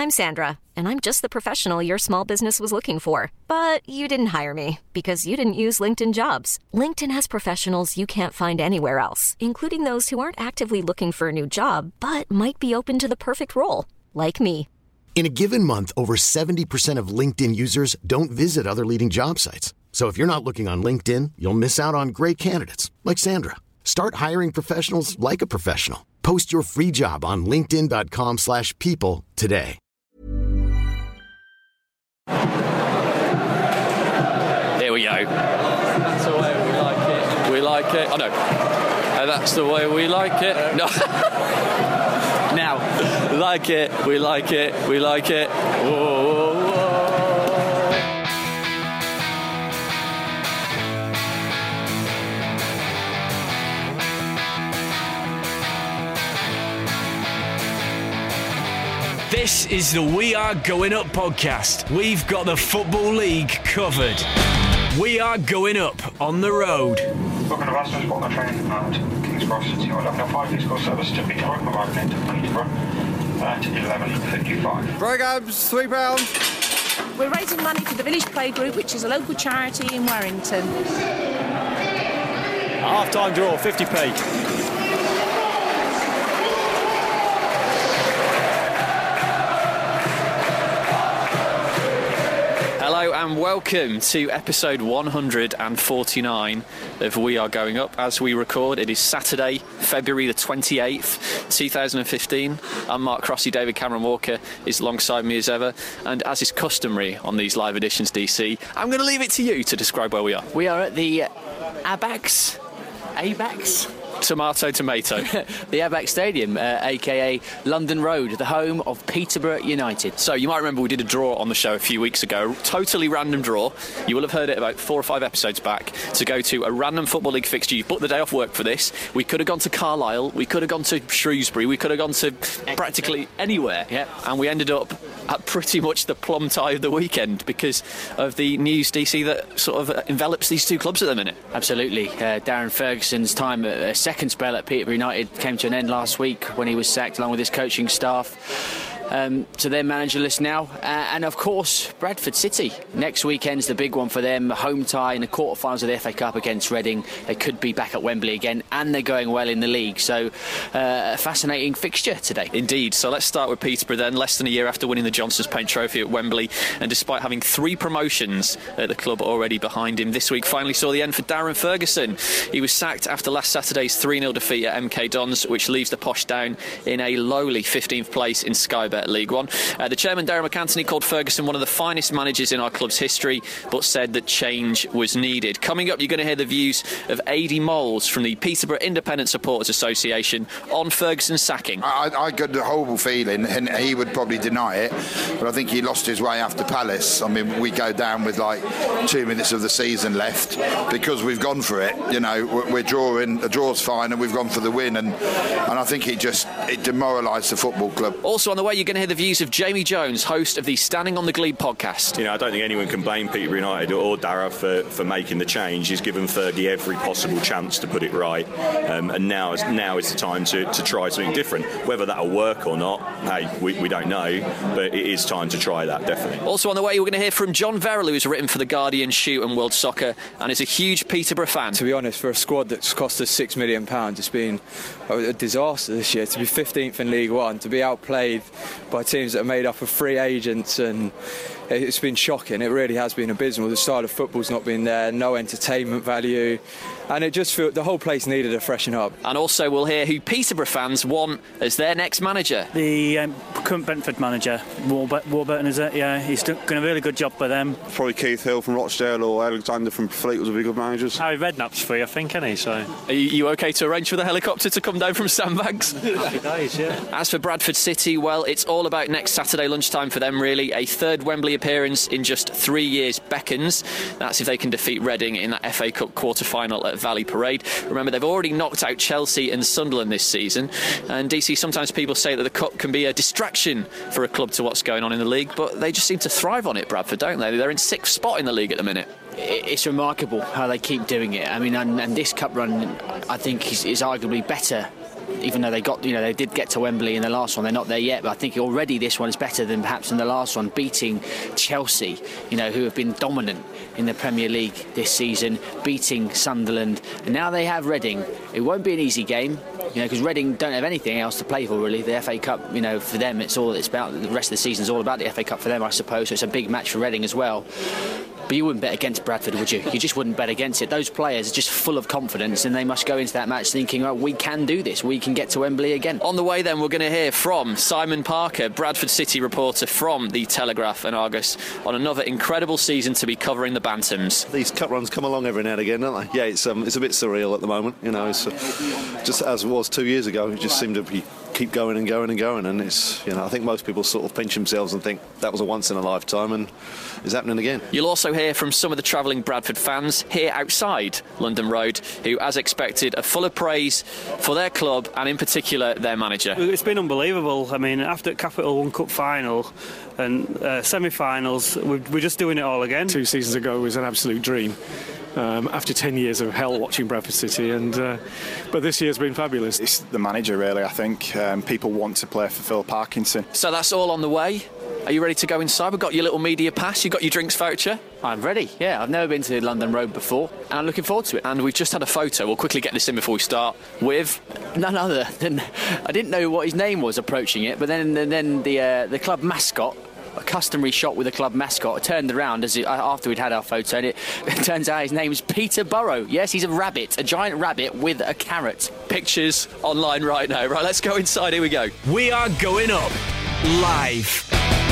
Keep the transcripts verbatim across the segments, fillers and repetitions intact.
I'm Sandra, and I'm just the professional your small business was looking for. But you didn't hire me because you didn't use LinkedIn Jobs. LinkedIn has professionals you can't find anywhere else, including those who aren't actively looking for a new job, but might be open to the perfect role, like me. In a given month, over seventy percent of LinkedIn users don't visit other leading job sites. So if you're not looking on LinkedIn, you'll miss out on great candidates like Sandra. Start hiring professionals like a professional. Post your free job on linkedin dot com slash people today. Here we go. That's the way we like it. We like it. Oh no. Uh, that's the way we like it. No. Now. Like it. We like it. We like it. Whoa, whoa, whoa. This is the We Are Going Up podcast. We've got the Football League covered. We are going up on the road. Booking of Aston's got my train at King's Cross City. I'm looking at five weeks ago service to Peterborough, arriving into Peterborough at eleven fifty-five. Programs, three pounds. We're raising money for the Village Play Group, which is a local charity in Warrington. Half-time draw, fifty p. Hello and welcome to episode one hundred forty-nine of We Are Going Up. As we record, it is Saturday, February the twenty-eighth, two thousand fifteen. I'm Mark Crossy. David Cameron Walker is alongside me as ever. And as is customary on these live editions, D C, I'm going to leave it to you to describe where we are. We are at the Abax. Abax? Tomato, tomato. The Abax Stadium, uh, aka London Road, the home of Peterborough United. So you might remember we did a draw on the show a few weeks ago, totally random draw. You will have heard it about four or five episodes back, to go to a random Football League fixture. You've booked the day off work for this. We could have gone to Carlisle, we could have gone to Shrewsbury, we could have gone to practically anywhere. Yep. And we ended up at pretty much the plum tie of the weekend because of the news, D C, that sort of envelops these two clubs at the minute. Absolutely. Uh, Darren Ferguson's time at a second spell at Peterborough United came to an end last week when he was sacked along with his coaching staff. Um, to their manager list now, uh, and of course Bradford City. Next weekend's the big one for them, home tie in the quarterfinals of the F A Cup against Reading. They could be back at Wembley again, and they're going well in the league, so uh, a fascinating fixture today. Indeed. So let's start with Peterborough then. Less than a year after winning the Johnstone's Paint Trophy at Wembley, and despite having three promotions at the club already behind him, this week finally saw the end for Darren Ferguson. He was sacked after last Saturday's three nil defeat at M K Dons, which leaves the Posh down in a lowly fifteenth place in Sky Bet League One. Uh, the chairman, Darren McAntony, called Ferguson one of the finest managers in our club's history, but said that change was needed. Coming up, you're going to hear the views of Adi Moles from the Peterborough Independent Supporters Association on Ferguson's sacking. I, I got a horrible feeling, and he would probably deny it, but I think he lost his way after Palace. I mean, we go down with like two minutes of the season left because we've gone for it. You know, we're, we're drawing, the draw's fine, and we've gone for the win, and, and I think it just it demoralised the football club. Also on the way, you're going to hear the views of Jamie Jones, host of the Standing on the Glebe podcast. You know, I don't think anyone can blame Peterborough United or Darragh for, for making the change. He's given Fergie every possible chance to put it right, um, and now is now is the time to, to try something different. Whether that'll work or not, hey, we, we don't know, but it is time to try that, definitely. Also on the way, we're going to hear from John Verrill, who's written for The Guardian, Shoot and World Soccer, and is a huge Peterborough fan. To be honest, for a squad that's cost us six million pounds, it's been a disaster this year. To be fifteenth in League One, to be outplayed by teams that are made up of free agents, and it's been shocking. It really has been abysmal. The style of football's not been there, no entertainment value, and it just feels the whole place needed a freshen up. And also we'll hear who Peterborough fans want as their next manager. The um, current Brentford manager, Warburton, is it? Yeah, he's done a really good job for them. Probably Keith Hill from Rochdale or Alexander from Fleetwood would be good managers. Harry Redknapp's free, I think, isn't he? So. Are you, you OK to arrange for the helicopter to come down from Sandbags? Happy days, yeah. As for Bradford City, well, it's all about next Saturday lunchtime for them, really. A third Wembley appearance in just three years beckons. That's if they can defeat Reading in that F A Cup quarter-final at Valley Parade. Remember, they've already knocked out Chelsea and Sunderland this season, and D C, sometimes people say that the Cup can be a distraction for a club to what's going on in the league, but they just seem to thrive on it, Bradford, don't they? They're in sixth spot in the league at the minute. It's remarkable how they keep doing it. I mean, and, and this cup run, I think, is, is arguably better even though they got, you know, they did get to Wembley in the last one, they're not there yet. But I think already this one is better than perhaps in the last one, beating Chelsea, you know, who have been dominant in the Premier League this season, beating Sunderland, and now they have Reading. It won't be an easy game, you know, because Reading don't have anything else to play for really. The F A Cup, you know, for them, it's all it's about. The rest of the season is all about the F A Cup for them, I suppose. So it's a big match for Reading as well. But you wouldn't bet against Bradford, would you? You just wouldn't bet against it. Those players are just full of confidence, and they must go into that match thinking, oh, we can do this. We can get to Wembley again. On the way then, we're going to hear from Simon Parker, Bradford City reporter from the Telegraph and Argus, on another incredible season to be covering the Bantams. These cup runs come along every now and again, don't they? Yeah, it's um, it's a bit surreal at the moment. You know, it's uh, just as it was two years ago. It just seemed to be keep going and going and going, and it's, you know, I think most people sort of pinch themselves and think that was a once in a lifetime, and it's happening again. You'll also hear from some of the travelling Bradford fans here outside London Road, who, as expected, are full of praise for their club and in particular their manager. It's been unbelievable. I mean, after Capital One Cup final and uh, semi-finals, we're, we're just doing it all again. Two seasons ago was an absolute dream. Um, after ten years of hell watching Bradford City, and uh, but this year's been fabulous. It's the manager really, I think. Um, people want to play for Phil Parkinson. So that's all on the way. Are you ready to go inside? We've got your little media pass, you've got your drinks voucher. I'm ready, yeah. I've never been to London Road before, and I'm looking forward to it. And we've just had a photo, we'll quickly get this in before we start, with none other than, I didn't know what his name was approaching it, but then, then the, uh, the club mascot, a customary shot with the club mascot, turned around as it, after we'd had our photo, and it, it turns out his name is Peter Burrow. Yes, he's a rabbit, a giant rabbit with a carrot. Pictures online right now. Right, let's go inside. Here we go. We are going up live.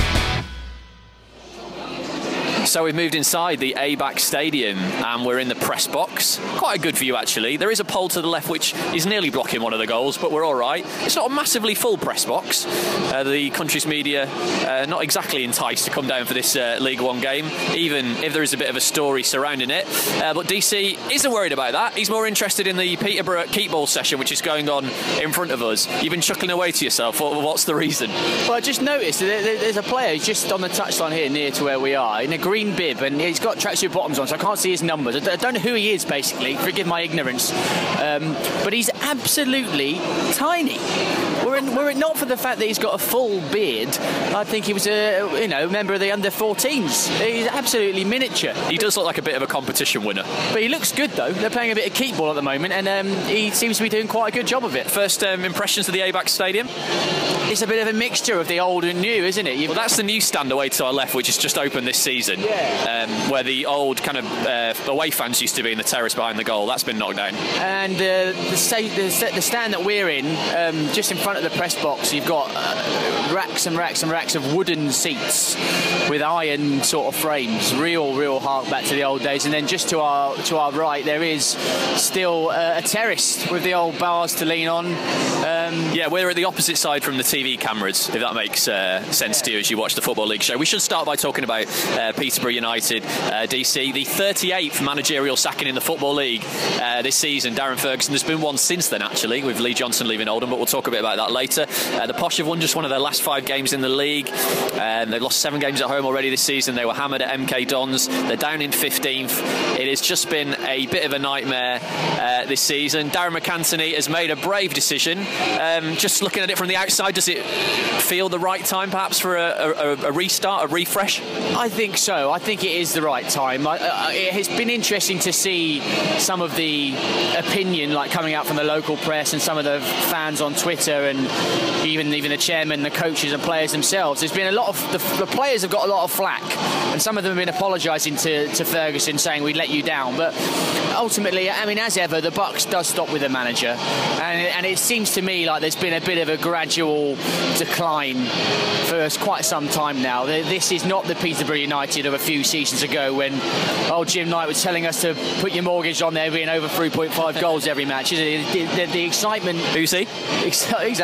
So we've moved inside the A B A C Stadium and we're in the press box. Quite a good view actually. There is a pole to the left which is nearly blocking one of the goals, but we're all right. It's not a massively full press box. Uh, the country's media uh, not exactly enticed to come down for this uh, League One game, even if there is a bit of a story surrounding it. Uh, but D C isn't worried about that. He's more interested in the Peterborough keep ball session which is going on in front of us. You've been chuckling away to yourself. What's the reason? Well, I just noticed there's a player just on the touchline here near to where we are in a green bib, and he's got tracksuit bottoms on, so I can't see his numbers. I don't know who he is, basically. Forgive my ignorance. Um, but he's absolutely tiny. Were it, were it not for the fact that he's got a full beard, I'd think he was a, you know, member of the under fourteens. He's absolutely miniature. He does look like a bit of a competition winner. But he looks good, though. They're playing a bit of keep ball at the moment, and um, he seems to be doing quite a good job of it. First um, impressions of the A B A C Stadium? It's a bit of a mixture of the old and new, isn't it? You've well, that's the new stand away to our left, which has just opened this season. Yeah. Um, where the old kind of uh, away fans used to be in the terrace behind the goal. That's been knocked down. And uh, the, sta- the, the stand that we're in, um, just in front of the press box, you've got uh, racks and racks and racks of wooden seats with iron sort of frames. Real, real hark back to the old days. And then just to our to our right, there is still uh, a terrace with the old bars to lean on. Um, yeah, we're at the opposite side from the T V cameras, if that makes uh, sense to you as you watch the Football League show. We should start by talking about uh, Peterborough United, uh, D C, the thirty-eighth managerial sacking in the Football League uh, this season. Darren Ferguson, there's been one since then actually, with Lee Johnson leaving Oldham, but we'll talk a bit about that later. Uh, the Posh have won just one of their last five games in the league. Um, they've lost seven games at home already this season. They were hammered at M K Dons. They're down in fifteenth. It has just been a bit of a nightmare uh, this season. Darren McAntony has made a brave decision. Um, just looking at it from the outside, does it feel the right time perhaps for a, a, a restart, a refresh? I think so. I think it is the right time. I, I, it has been interesting to see some of the opinion like coming out from the local press and some of the fans on Twitter, and even even the chairman, the coaches and players themselves. There's been a lot of the, the players have got a lot of flack, and some of them have been apologising to, to Ferguson, saying we let you down. But ultimately, I mean, as ever, the buck does stop with the manager, and, and it seems to me like there's been a bit of a gradual decline for quite some time now. This is not the Peterborough United of a few seasons ago when old Jim Knight was telling us to put your mortgage on there being over three point five goals every match. The, the, the excitement... Who's he? Exactly.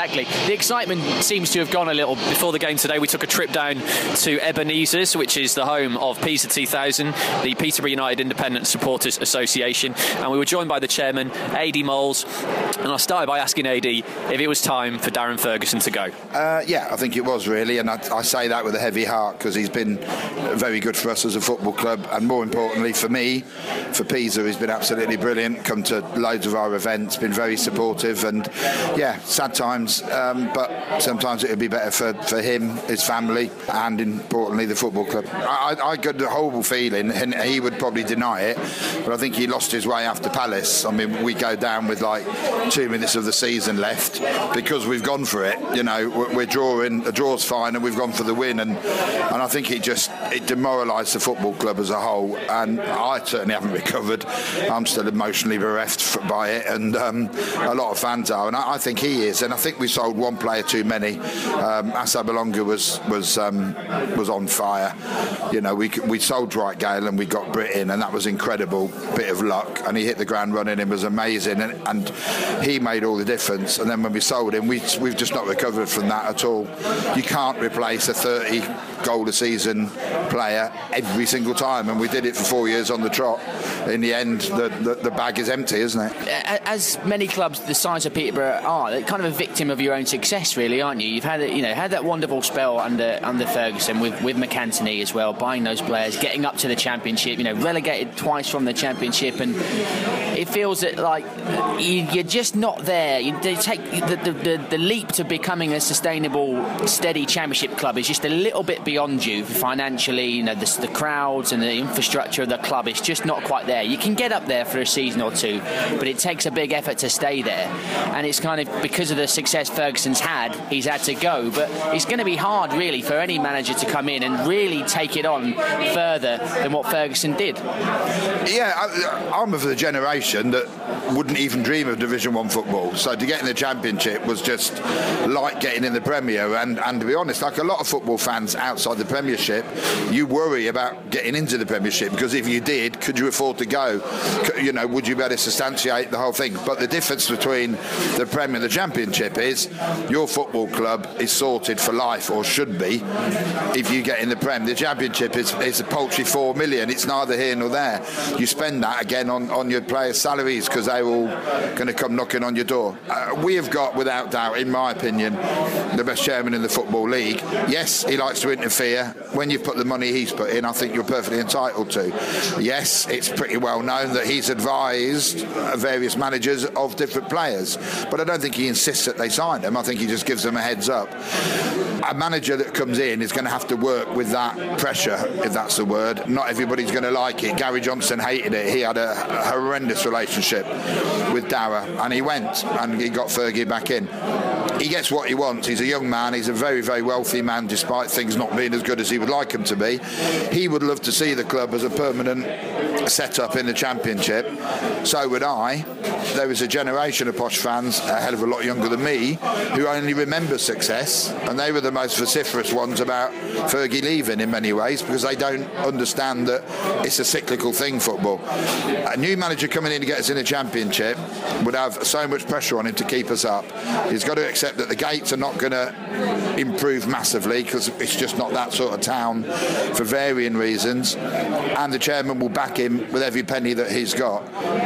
exactly. The excitement seems to have gone a little. Before the game today, we took a trip down to Ebenezer's, which is the home of Pisa two thousand, the Peterborough United Independent Supporters Association, and we were joined by the chairman, A D Moles, and I started by asking A D if it was time for Darren Ferguson to go. Uh, yeah, I think it was really, and I, I say that with a heavy heart because he's been very good for us as a football club, and more importantly for me, for Pisa, he's been absolutely brilliant, come to loads of our events, been very supportive, and yeah, sad times, um, but sometimes it would be better for, for him, his family, and importantly the football club. I, I, I got a horrible feeling, and he would probably deny it, but I think he lost his way after Palace. I mean, we go down with like two minutes of the season left because we've gone for it. You know, we're, we're drawing, a draw's fine, and we've gone for the win, and and I think it just it demoralised the football club as a whole, and I certainly haven't recovered. I'm still emotionally bereft by it, and um, a lot of fans are, and I, I think he is, and I think we sold one player too many. Um, Asa Belonga was was um, was on fire. You know, we we sold Dwight Gale and we got Britt in, and that was incredible bit of luck, and he hit the ground running and was amazing, and, and he made all the difference. And then when we sold him, we, we've just not recovered from that at all. You can't replace a thirty goal a season player every single time, and we did it for four years on the trot. In the end, the, the, the bag is empty, isn't it? As many clubs the size of Peterborough are, they're kind of a victim of your own success, really, aren't you? You've had, you know, had that wonderful spell under under Ferguson with with McAntony as well, buying those players, getting up to the Championship. You know, relegated twice from the Championship, and it feels that like you, you're just not there. You they take the, the the the leap to becoming a sustainable, steady Championship club is just a little bit beyond you financially. You know, the, the crowds and the infrastructure of the club is just not quite there. You can get up there for a season or two, but it takes a big effort to stay there. And it's kind of because of the success Ferguson's had, he's had to go. But it's going to be hard, really, for any manager to come in and really take it on further than what Ferguson did. Yeah, I, I'm of the generation that wouldn't even dream of Division One football. So to get in the Championship was just like getting in the Premier. And, and to be honest, like a lot of football fans outside the Premiership, you worry about getting into the Premiership because if you did, could you afford to go? You know, would you be able to substantiate the whole thing? But the difference between the Premier and the Championship is your football club is sorted for life, or should be, if you get in the Prem. The Championship is, is a paltry four million. It's neither here nor there. You spend that again on, on your players' salaries because they're all going to come knocking on your door. Uh, we have got, without doubt, in my opinion, the best chairman in the Football League. Yes, he likes to interfere. When you've put the money he's put in, I think you're perfectly entitled to. Yes, it's pretty well known that he's advised various managers of different players, but I don't think he insists that they sign them. I think he just gives them a heads up. A manager that comes in is going to have to work with that pressure, if that's the word. Not everybody's going to like it. Gary Johnson hated it. He had a, a horrendous relationship with Dara, and he went and he got Fergie back in. He gets what he wants. He's a young man. He's a very, very wealthy man, despite things not being as good as he would like them to be. He would love to see the club as a permanent set up in the Championship. So would I. There was a generation of Posh fans, a hell of a lot younger than me, who only remember success, and they were the most vociferous ones about Fergie leaving in many ways because they don't understand that it's a cyclical thing, football. A new manager coming in to get us in the Championship would have so much pressure on him to keep us up. He's got to accept that the gates are not going to improve massively because it's just not that sort of town for varying reasons, and the chairman will back him with every penny that he's got.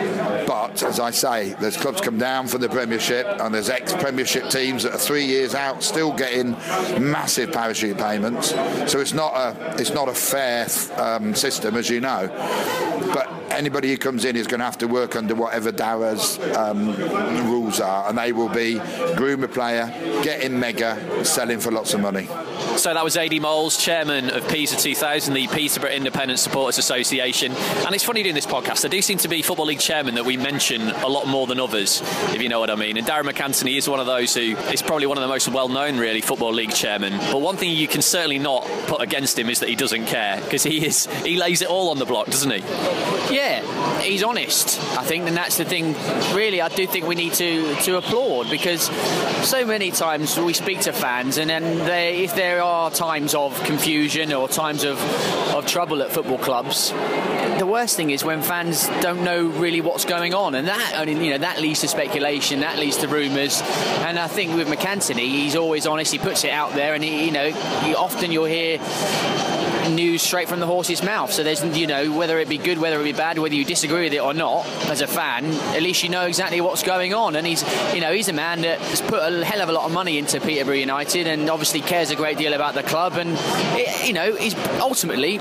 But as I say, there's clubs come down from the Premiership, and there's ex-Premiership teams that are three years out still getting massive parachute payments. So it's not a it's not a fair um, system, as you know. But anybody who comes in is going to have to work under whatever Dara's um, rules are, and they will be groom a player, get in mega, sell him for lots of money. So that was A D Moles, chairman of Pisa two thousand, the Peterborough Independent Supporters Association. And it's funny doing this podcast. There do seem to be Football League chairmen that we mention a lot more than others, if you know what I mean. And Darren McAntony is one of those who is probably one of the most well-known, really, Football League chairmen. But one thing you can certainly not put against him is that he doesn't care, because he is he lays it all on the block, doesn't he? Yeah, he's honest, I think, and that's the thing. Really, I do think we need to to applaud, because so many times we speak to fans, and then they, if they're are times of confusion or times of, of trouble at football clubs, the worst thing is when fans don't know really what's going on, and that, I mean, you know, that leads to speculation, that leads to rumours. And I think with McAnthony, he's always honest. He puts it out there, and he, you know, he, often you'll hear news straight from the horse's mouth. So there's, you know, whether it be good, whether it be bad, whether you disagree with it or not, as a fan, at least you know exactly what's going on. And he's, you know, he's a man that has put a hell of a lot of money into Peterborough United, and obviously cares a great deal about the club. And it, you know, he's ultimately,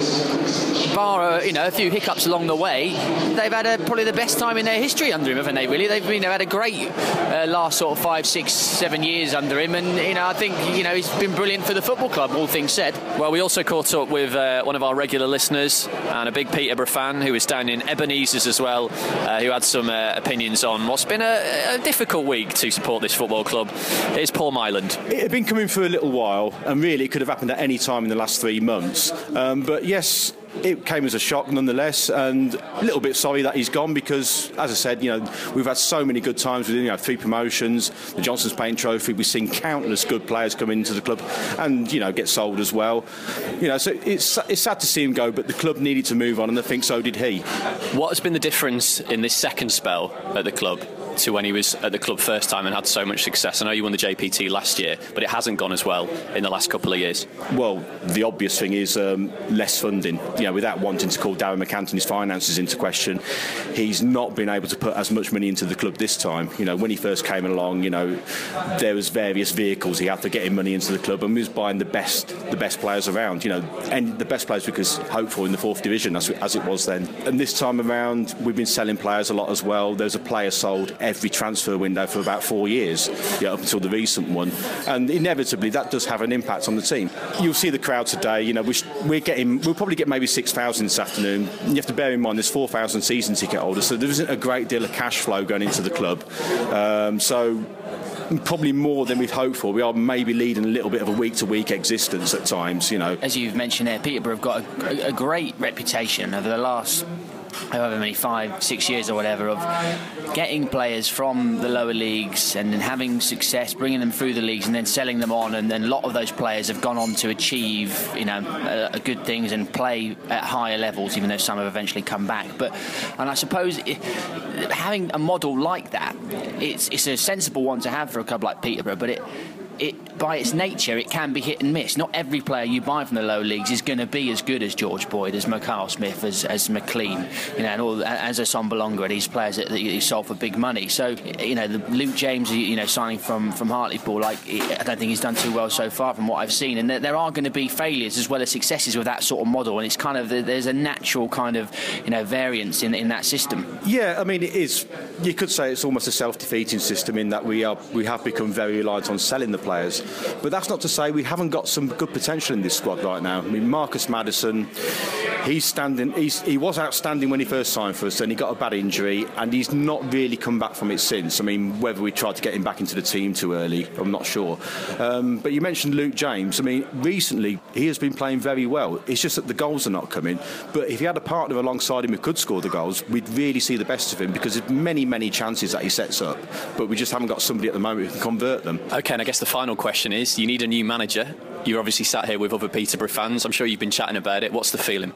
bar you know a few hiccups along the way, they've had a, probably the best time in their history under him, haven't they? Really, they've been they've had a great uh, last sort of five, six, seven years under him, and you know I think you know he's been brilliant for the football club. All things said. Well, we also caught up with uh, one of our regular listeners and a big Peterborough fan who was down in Ebenezer's as well, uh, who had some uh, opinions on what's been a, a difficult week to support this football club. Here's Paul Myland. It had been coming for a little while, and really it could have happened at any time in the last three months. Um, but yes, it came as a shock nonetheless, and a little bit sorry that he's gone, because, as I said, you know, we've had so many good times with, you know, three promotions, the Johnstone's Paint Trophy. We've seen countless good players come into the club and, you know, get sold as well. You know, so it's it's sad to see him go, but the club needed to move on, and I think so did he. What has been the difference in this second spell at the club to when he was at the club first time and had so much success? I know you won the J P T last year, but it hasn't gone as well in the last couple of years. Well, the obvious thing is um, less funding. You know, without wanting to call Darren McAnthony's finances into question, he's not been able to put as much money into the club this time. You know, when he first came along, you know, there was various vehicles he had for getting money into the club, and he was buying the best, the best players around. You know, and the best players because hopeful in the fourth division as, as it was then. And this time around, we've been selling players a lot as well. There's a player sold every transfer window for about four years, yeah, up until the recent one, and inevitably that does have an impact on the team. You'll see the crowd today. You know, we're getting, we'll probably get maybe six thousand this afternoon. You have to bear in mind there's four thousand season ticket holders, so there isn't a great deal of cash flow going into the club. Um, so. Probably more than we've hoped for. We are maybe leading a little bit of a week-to-week existence at times, you know. As you've mentioned there, Peterborough have got a, a great reputation over the last however many, five, six years or whatever, of getting players from the lower leagues and then having success, bringing them through the leagues and then selling them on, and then a lot of those players have gone on to achieve, you know, uh, good things and play at higher levels, even though some have eventually come back. But, and I suppose it, having a model like that, it's, it's a sensible one to have for a club like Peterborough, but it It, by its nature, it can be hit and miss. Not every player you buy from the lower leagues is going to be as good as George Boyd, as Mikhail Smith, as, as McLean, you know, and all, as a Sombalonga, and these players that, that you sold for big money. So, you know, the Luke James, you know, signing from from Hartlepool, like, I don't think he's done too well so far from what I've seen. And there, there are going to be failures as well as successes with that sort of model. And it's kind of there's a natural kind of, you know, variance in in that system. Yeah, I mean, it is. You could say it's almost a self-defeating system in that we are we have become very reliant on selling the players, but that's not to say we haven't got some good potential in this squad right now. I mean, Marcus Maddison, he's standing he's, he was outstanding when he first signed for us, and he got a bad injury and he's not really come back from it since. I mean, whether we tried to get him back into the team too early, I'm not sure. Um, but you mentioned Luke James. I mean, recently he has been playing very well. It's just that the goals are not coming, but if he had a partner alongside him who could score the goals, we'd really see the best of him, because there's many many chances that he sets up, but we just haven't got somebody at the moment who can convert them. OK, and I guess the final question is, you need a new manager. You're obviously sat here with other Peterborough fans. I'm sure you've been chatting about it. What's the feeling?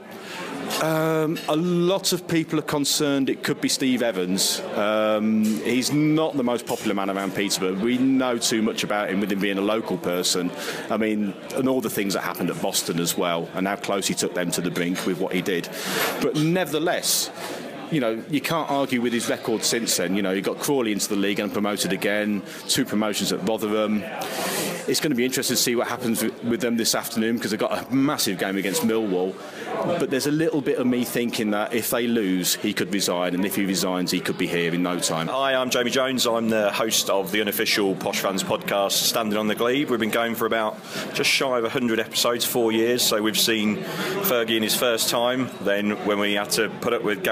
Um, a lot of people are concerned it could be Steve Evans. Um, he's not the most popular man around Peterborough. We know too much about him with him being a local person. I mean, and all the things that happened at Boston as well, and how close he took them to the brink with what he did. But nevertheless, you know, you can't argue with his record since then. You know, he got Crawley into the league and promoted again, two promotions at Rotherham. It's going to be interesting to see what happens with, with them this afternoon, because they've got a massive game against Millwall. But there's a little bit of me thinking that if they lose, he could resign, and if he resigns, he could be here in no time. Hi, I'm Jamie Jones. I'm the host of the unofficial Posh Fans podcast, Standing on the Glebe. We've been going for about just shy of one hundred episodes, four years. So we've seen Fergie in his first time, then when we had to put up with Gary Johnson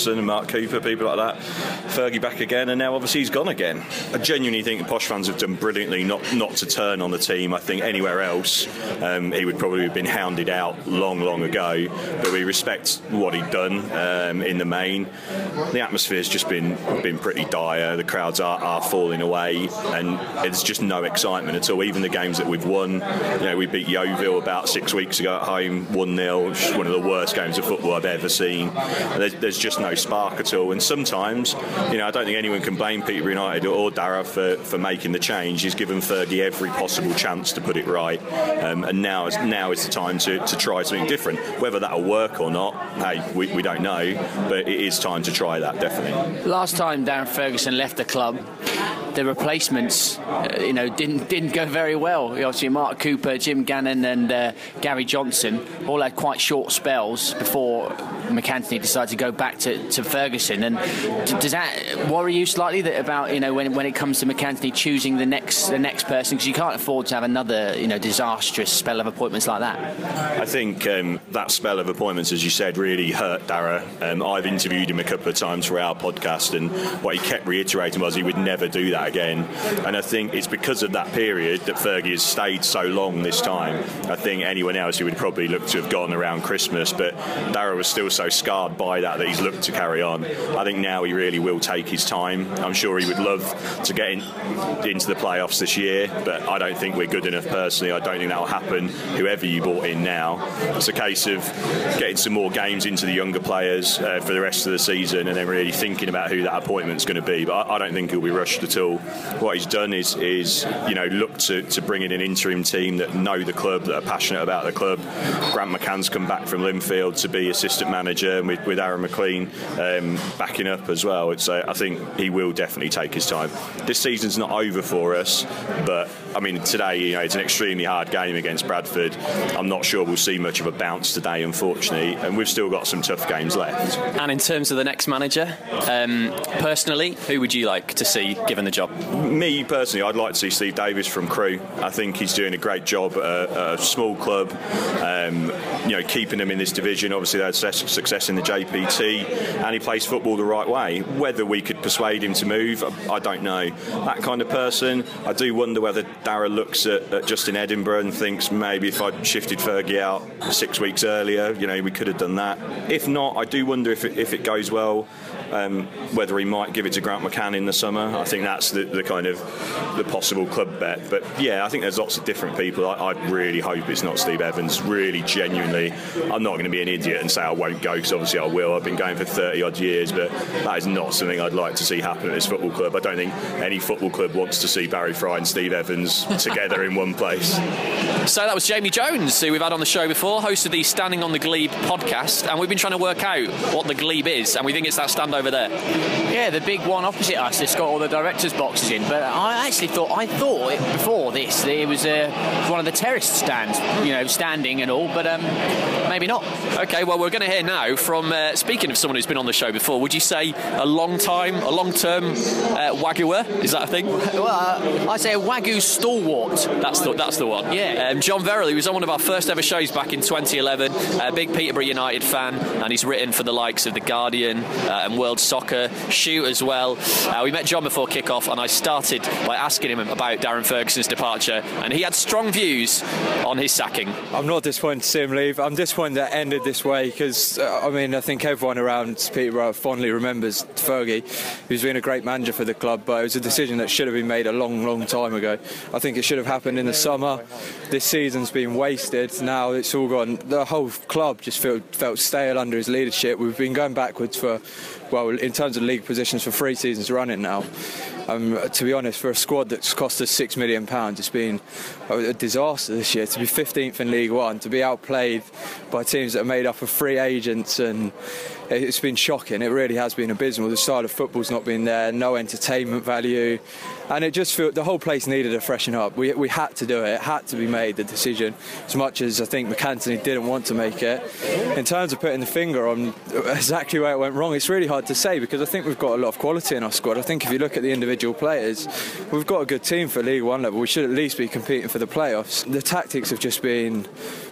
Ferguson and Mark Cooper, people like that. Fergie back again, and now obviously he's gone again. I genuinely think the Posh fans have done brilliantly not, not to turn on the team. I think anywhere else um, he would probably have been hounded out long, long ago. But we respect what he'd done um, in the main. The atmosphere's just been been pretty dire. The crowds are, are falling away, and there's just no excitement at all. Even the games that we've won, you know, we beat Yeovil about six weeks ago at home, one nil, which is one of the worst games of football I've ever seen. There's, there's just no spark at all. And sometimes, you know, I don't think anyone can blame Peterborough United or Darragh for, for making the change. He's given Fergie every possible chance to put it right, um, and now is now is the time to, to try something different. Whether that'll work or not, hey, we, we don't know, but it is time to try that, definitely. Last time Darren Ferguson left the club, the replacements, uh, you know, didn't didn't go very well. Obviously, Mark Cooper, Jim Gannon, and uh, Gary Johnson all had quite short spells before McAnthony decided to go back to, to Ferguson. And d- does that worry you slightly that about, you know, when when it comes to McAnthony choosing the next the next person, because you can't afford to have another, you know, disastrous spell of appointments like that? I think um, that spell of appointments, as you said, really hurt Darragh. Um, I've interviewed him a couple of times for our podcast, and what he kept reiterating was he would never do that again. And I think it's because of that period that Fergie has stayed so long this time. I think anyone else, he would probably look to have gone around Christmas, but Darragh was still so scarred by that that he's looked to carry on. I think now he really will take his time. I'm sure he would love to get in, into the playoffs this year, but I don't think we're good enough personally. I don't think that'll happen, whoever you brought in now. It's a case of getting some more games into the younger players uh, for the rest of the season, and then really thinking about who that appointment's going to be. But I, I don't think he'll be rushed at all. What he's done is, is you know, look to, to bring in an interim team that know the club, that are passionate about the club. Grant McCann's come back from Linfield to be assistant manager, and with, with Aaron McLean um, backing up as well. It's, uh, I think he will definitely take his time. This season's not over for us, but I mean, today, you know, it's an extremely hard game against Bradford. I'm not sure we'll see much of a bounce today, unfortunately, and we've still got some tough games left. And in terms of the next manager, um, personally, who would you like to see given the job? Me personally, I'd like to see Steve Davis from Crewe. I think he's doing a great job at a, a small club, um, you know, keeping them in this division. Obviously, they had success in the J P T, and he plays football the right way. Whether we could persuade him to move, I don't know. That kind of person. I do wonder whether Darragh looks at, at Justin Edinburgh and thinks maybe if I'd shifted Fergie out six weeks earlier, you know, we could have done that. If not, I do wonder if it, if it goes well, um, whether he might give it to Grant McCann in the summer. I think that's the, the kind of the possible club bet. But yeah, I think there's lots of different people. I, I really hope it's not Steve Evans. Really, genuinely, I'm not going to be an idiot and say I won't go, because obviously I will. I've been going for thirty odd years, but that is not something I'd like to see happen at this football club. I don't think any football club wants to see Barry Fry and Steve Evans together in one place. So that was Jamie Jones, who we've had on the show before, host of the Standing on the Glebe podcast, and we've been trying to work out what the Glebe is, and we think it's that stand over there. Yeah, the big one opposite us. It's got all the directors' boxes in. But I actually thought, I thought it, before this, that it was uh, one of the terraced stands, you know, standing and all. But um, maybe not. Okay, well, we're going to hear now from. Uh, speaking of someone who's been on the show before, would you say a long time, a long term uh, Wagyu? Is that a thing? Well, uh, I say a Wagyu stalwart. That's the that's the one. Yeah. Um, John Verrilli was on one of our first ever shows back in twenty eleven. A big Peterborough United fan, and he's written for the likes of The Guardian uh, and World Soccer, Shoot as well. Uh, we met John before kick-off, and I started by asking him about Darren Ferguson's departure, and he had strong views on his sacking. I'm not disappointed to see him leave. I'm disappointed that it ended this way because, uh, I mean, I think everyone around Peterborough fondly remembers Fergie, who's been a great manager for the club, but it was a decision that should have been made a long, long time ago. I think it should have happened in the summer. This season's been wasted. Now it's all gone. The whole club just felt, felt stale under his leadership. We've been going backwards for, well, in terms of league positions for three seasons running now. Um, to be honest, for a squad that's cost us six million pounds, it's been a disaster this year. To be fifteenth in League One, to be outplayed by teams that are made up of free agents, and it's been shocking. It really has been abysmal. The style of football's not been there, no entertainment value, and it just felt the whole place needed a freshen up. We we had to do it. It had to be made, the decision, as much as I think McAnthony didn't want to make it. In terms of putting the finger on exactly where it went wrong, it's really hard to say, because I think we've got a lot of quality in our squad. I think if you look at the individual players, we've got a good team for League One level. We should at least be competing for the playoffs. The tactics have just been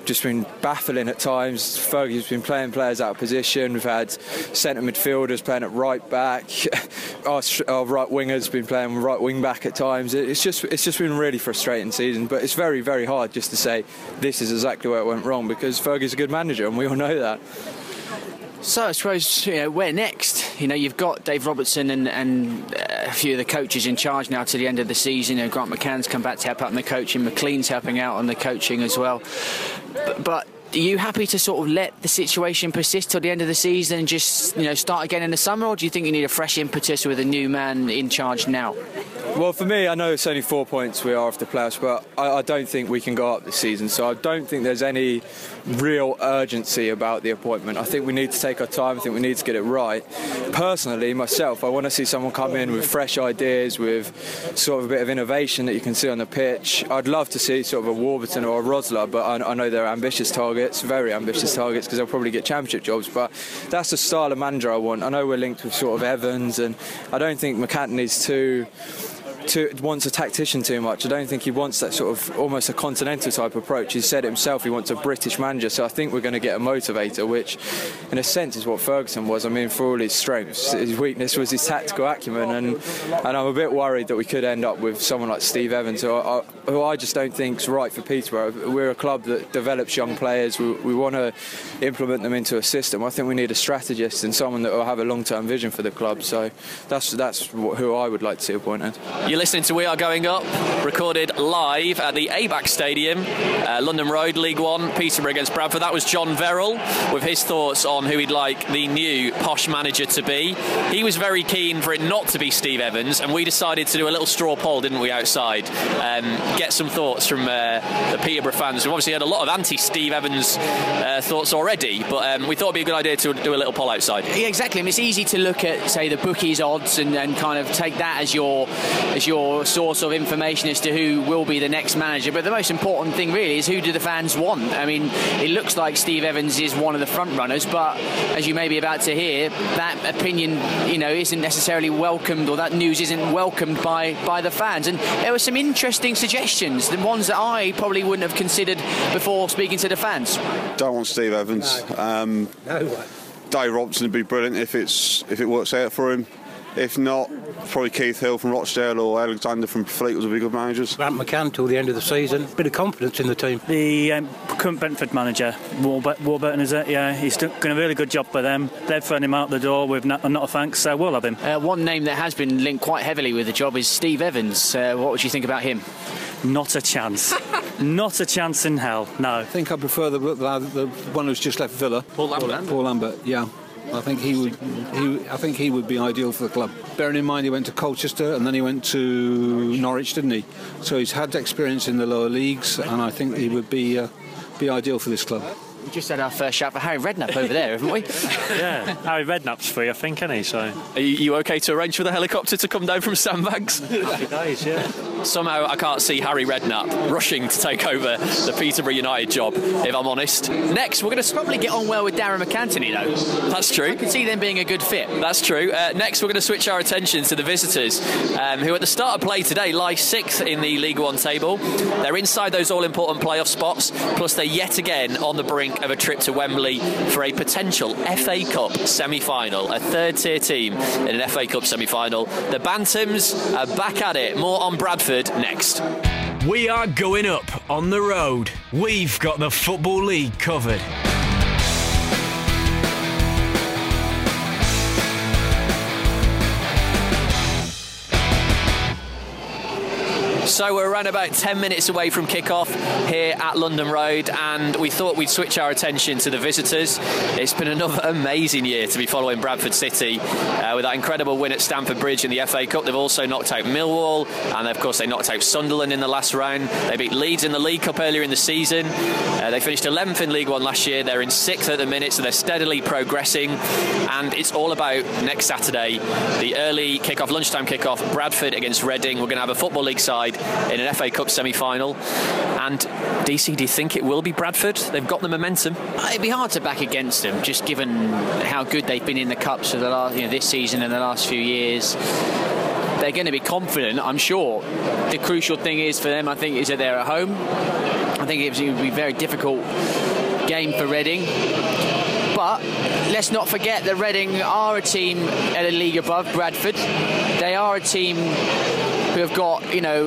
just been baffling at times. Fergie's been playing players out of position. We've had centre midfielders playing at right back. our, our right winger's been playing right wing back at times. It's just it's just been a really frustrating season. But it's very very hard just to say this is exactly where it went wrong, because Fergie's a good manager and we all know that. So I suppose, you know, where next? You know, you've got Dave Robertson and, and a few of the coaches in charge now to the end of the season. You know, Grant McCann's come back to help out on the coaching. McLean's helping out on the coaching as well. But, but are you happy to sort of let the situation persist till the end of the season and just, you know, start again in the summer, or do you think you need a fresh impetus with a new man in charge now? Well, for me, I know it's only four points we are off the playoffs, but I, I don't think we can go up this season. So I don't think there's any real urgency about the appointment. I think we need to take our time. I think we need to get it right. Personally, myself, I want to see someone come in with fresh ideas, with sort of a bit of innovation that you can see on the pitch. I'd love to see sort of a Warburton or a Rosler, but I, I know they're ambitious targets, very ambitious targets, because they'll probably get championship jobs. But that's the style of manager I want. I know we're linked with sort of Evans, and I don't think McCann needs to... To, wants a tactician too much. I don't think he wants that sort of almost a continental type approach. He said it himself, he wants a British manager, so I think we're going to get a motivator, which in a sense is what Ferguson was. I mean, for all his strengths, his weakness was his tactical acumen, and, and I'm a bit worried that we could end up with someone like Steve Evans, who I, who I just don't think is right for Peterborough. We're a club that develops young players. We, we want to implement them into a system. I think we need a strategist and someone that will have a long-term vision for the club, so that's, that's who I would like to see appointed. You're listening to We Are Going Up, recorded live at the A B A C Stadium, uh, London Road, League One, Peterborough against Bradford. That was John Verrill with his thoughts on who he'd like the new posh manager to be. He was very keen for it not to be Steve Evans, and we decided to do a little straw poll, didn't we, outside? Um, get some thoughts from uh, the Peterborough fans. We've obviously had a lot of anti-Steve Evans uh, thoughts already, but um, we thought it'd be a good idea to do a little poll outside. Yeah, exactly. I mean, it's easy to look at, say, the bookies' odds and, and kind of take that as your as your source of information as to who will be the next manager, but the most important thing really is who do the fans want. I mean, it looks like Steve Evans is one of the front runners, but as you may be about to hear, that opinion, you know, isn't necessarily welcomed, or that news isn't welcomed by by the fans. And there were some interesting suggestions, the ones that I probably wouldn't have considered before speaking to the fans. Don't want Steve Evans. No. Um, no. Dave Robertson would be brilliant if it's if it works out for him. If not, probably Keith Hill from Rochdale or Alexander from Fleetwood would be good managers. Grant McCann till the end of the season. Bit of confidence in the team. The um, current Brentford manager, Warburton, is it? Yeah, he's done a really good job for them. They've thrown him out the door with not, not a thanks, so we'll have him. Uh, one name that has been linked quite heavily with the job is Steve Evans. Uh, what would you think about him? Not a chance. Not a chance in hell, no. I think I prefer the, the, the one who's just left Villa. Paul Lambert. Paul Lambert, yeah. I think he would. He, I think he would be ideal for the club. Bearing in mind he went to Colchester and then he went to Norwich, didn't he? So he's had experience in the lower leagues, and I think he would be uh, be ideal for this club. We just had our first shout for Harry Redknapp over there, haven't we? Yeah, Harry Redknapp's free, I think, isn't he? So, are you, you OK to arrange for the helicopter to come down from Sandbags? Happy days, yeah. Somehow I can't see Harry Redknapp rushing to take over the Peterborough United job, if I'm honest. Next, we're going to probably get on well with Darren McAntony, though. That's true. I can see them being a good fit. That's true. Uh, next, we're going to switch our attention to the visitors, um, who at the start of play today lie sixth in the League One table. They're inside those all-important playoff spots, plus they're yet again on the brink of a trip to Wembley for a potential F A Cup semi-final, a third-tier team in an F A Cup semi-final. The Bantams are back at it. More on Bradford next. We are going up on the road. We've got the Football League covered. So we're around about ten minutes away from kick-off here at London Road, and we thought we'd switch our attention to the visitors. It's been another amazing year to be following Bradford City uh, with that incredible win at Stamford Bridge in the F A Cup. They've also knocked out Millwall, and of course they knocked out Sunderland in the last round. They beat Leeds in the League Cup earlier in the season. Uh, they finished eleventh in League One last year. They're in sixth at the minute, so they're steadily progressing, and it's all about next Saturday, the early kick-off, lunchtime kick-off, Bradford against Reading. We're going to have a Football League side in an F A Cup semi-final. And D C, do you think it will be Bradford? They've got the momentum. It'd be hard to back against them, just given how good they've been in the cups for the last, you know, this season and the last few years. They're going to be confident, I'm sure. The crucial thing is for them, I think, is that they're at home. I think it would be very difficult game for Reading. But let's not forget that Reading are a team at a league above Bradford. They are a team who have got, you know,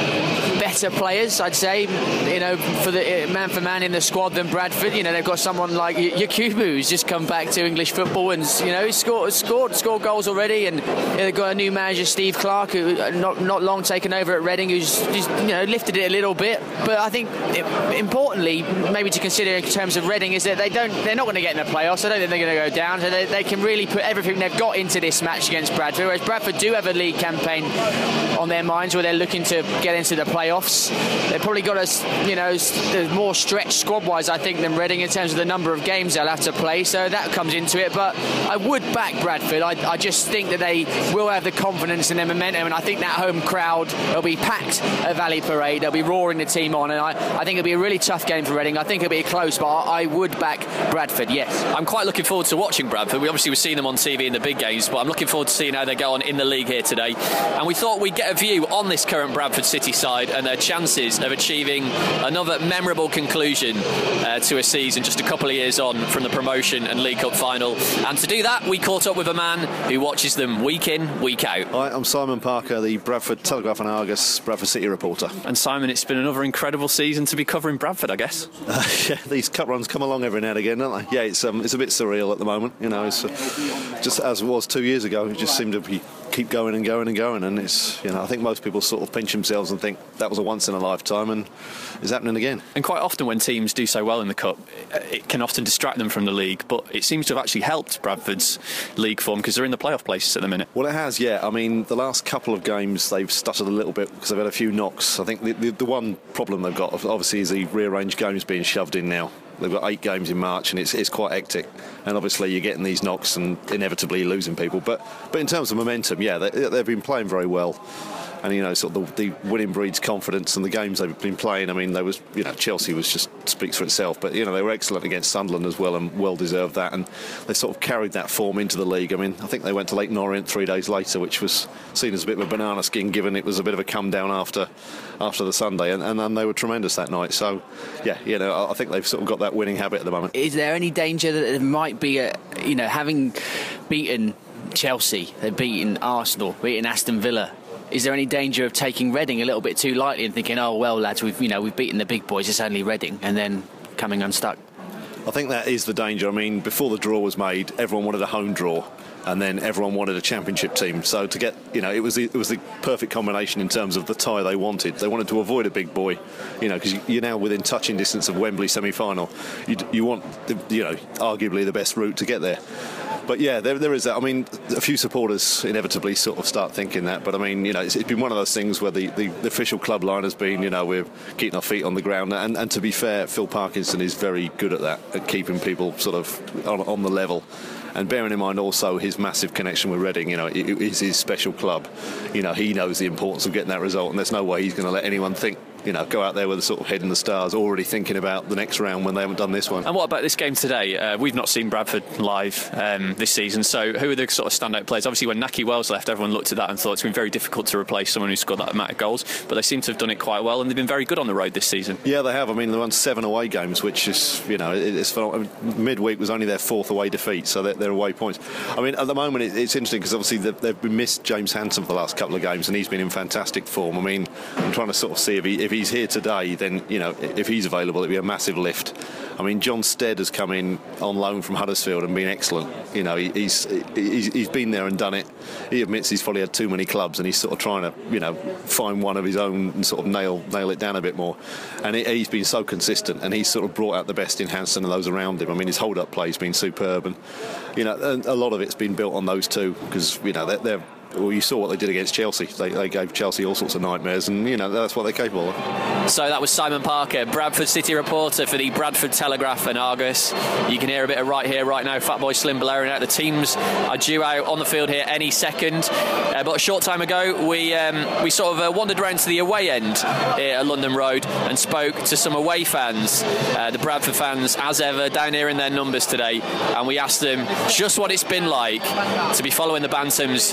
better players, I'd say, you know, for the uh, man for man in the squad than Bradford. You know, they've got someone like Yakubu who's just come back to English football and, you know, he's scored scored scored goals already. And you know, they've got a new manager, Steve Clark, who not not long taken over at Reading, who's just, you know, lifted it a little bit. But I think it, importantly, maybe to consider in terms of Reading, is that they don't they're not going to get in the playoffs. I don't think they're going to go down. So they, they can really put everything they've got into this match against Bradford. Whereas Bradford do have a league campaign on their minds where they're looking to get into the playoffs. They've probably got a, you know, more stretched squad-wise, I think, than Reading in terms of the number of games they'll have to play. So that comes into it. But I would back Bradford. I, I just think that they will have the confidence and their momentum, and I think that home crowd will be packed at Valley Parade. They'll be roaring the team on, and I, I think it'll be a really tough game for Reading. I think it'll be close, but I would back Bradford. Yes, I'm quite looking forward to watching Bradford. We obviously we've seen them on T V in the big games, but I'm looking forward to seeing how they go on in the league here today. And we thought we'd get a view on this current Bradford City side and their chances of achieving another memorable conclusion uh, to a season just a couple of years on from the promotion and League Cup final. And to do that, we caught up with a man who watches them week in, week out. Hi, I'm Simon Parker, the Bradford Telegraph and Argus Bradford City reporter. And Simon, it's been another incredible season to be covering Bradford, I guess. Uh, yeah, these cup runs come along every now and again, don't they? Yeah, it's um, it's a bit surreal at the moment. You know, it's uh, just as it was two years ago. It just seemed to be keep going and going and going, and it's, you know, I think most people sort of pinch themselves and think that was a once in a lifetime, and it's happening again. And quite often when teams do so well in the Cup, it can often distract them from the league, but it seems to have actually helped Bradford's league form because they're in the playoff places at the minute. Well, it has, yeah. I mean, the last couple of games they've stuttered a little bit because they've had a few knocks. I think the, the, the one problem they've got obviously is the rearranged games being shoved in now. They've got eight games in March, and it's it's quite hectic. And obviously, you're getting these knocks and inevitably losing people. But but in terms of momentum, yeah, they, they've been playing very well. And, you know, sort of the, the winning breeds confidence, and the games they've been playing. I mean, they was, you know, Chelsea was just speaks for itself. But, you know, they were excellent against Sunderland as well, and well deserved that. And they sort of carried that form into the league. I mean, I think they went to Leyton Orient three days later, which was seen as a bit of a banana skin, given it was a bit of a come down after after the Sunday. And, and then they were tremendous that night. So, yeah, you know, I think they've sort of got that winning habit at the moment. Is there any danger that there might be a, you know, having beaten Chelsea, they've beaten Arsenal, beaten Aston Villa, is there any danger of taking Reading a little bit too lightly and thinking, oh well, lads, we've you know we've beaten the big boys, it's only Reading, and then coming unstuck? I think that is the danger. I mean, before the draw was made, everyone wanted a home draw, and then everyone wanted a championship team. So to get, you know, it was the, it was the perfect combination in terms of the tie they wanted. They wanted to avoid a big boy, you know, because you're now within touching distance of Wembley semi-final. You, you want, the, you know, arguably the best route to get there. But yeah, there, there is that. I mean, a few supporters inevitably sort of start thinking that. But I mean, you know, it's, it's been one of those things where the, the, the official club line has been, you know, we're keeping our feet on the ground. And, and to be fair, Phil Parkinson is very good at that, at keeping people sort of on, on the level. And bearing in mind also his massive connection with Reading, you know, it is his special club. You know, he knows the importance of getting that result, and there's no way he's going to let anyone think, you know, go out there with a sort of head in the stars, already thinking about the next round when they haven't done this one. And what about this game today? Uh, we've not seen Bradford live um, this season, so who are the sort of standout players? Obviously, when Nahki Wells left, everyone looked at that and thought it's been very difficult to replace someone who scored that amount of goals, but they seem to have done it quite well, and they've been very good on the road this season. Yeah, they have. I mean, they won seven away games, which is, you know, it's phenomenal. Midweek was only their fourth away defeat, so they're, they're away points. I mean, at the moment, it, it's interesting because obviously they've, they've been missed James Hansen for the last couple of games, and he's been in fantastic form. I mean, I'm trying to sort of see if, he, if he's here today, then, you know, if he's available, it'd be a massive lift. I mean, John Stead has come in on loan from Huddersfield and been excellent. You know, he, he's, he's he's been there and done it. He admits he's probably had too many clubs, and he's sort of trying to, you know, find one of his own and sort of nail nail it down a bit more. And he, he's been so consistent, and he's sort of brought out the best in Hansen and those around him. I mean, his hold-up play has been superb, and, you know, a lot of it's been built on those two because, you know, they're, they're well, you saw what they did against Chelsea. They, they gave Chelsea all sorts of nightmares, and, you know, that's what they're capable of. So that was Simon Parker, Bradford City reporter for the Bradford Telegraph and Argus. You can hear a bit of right here, right now. Fatboy Slim blaring out. The teams are due out on the field here any second. Uh, but a short time ago, we um, we sort of uh, wandered around to the away end here at London Road and spoke to some away fans, uh, the Bradford fans, as ever, down here in their numbers today. And we asked them just what it's been like to be following the Bantams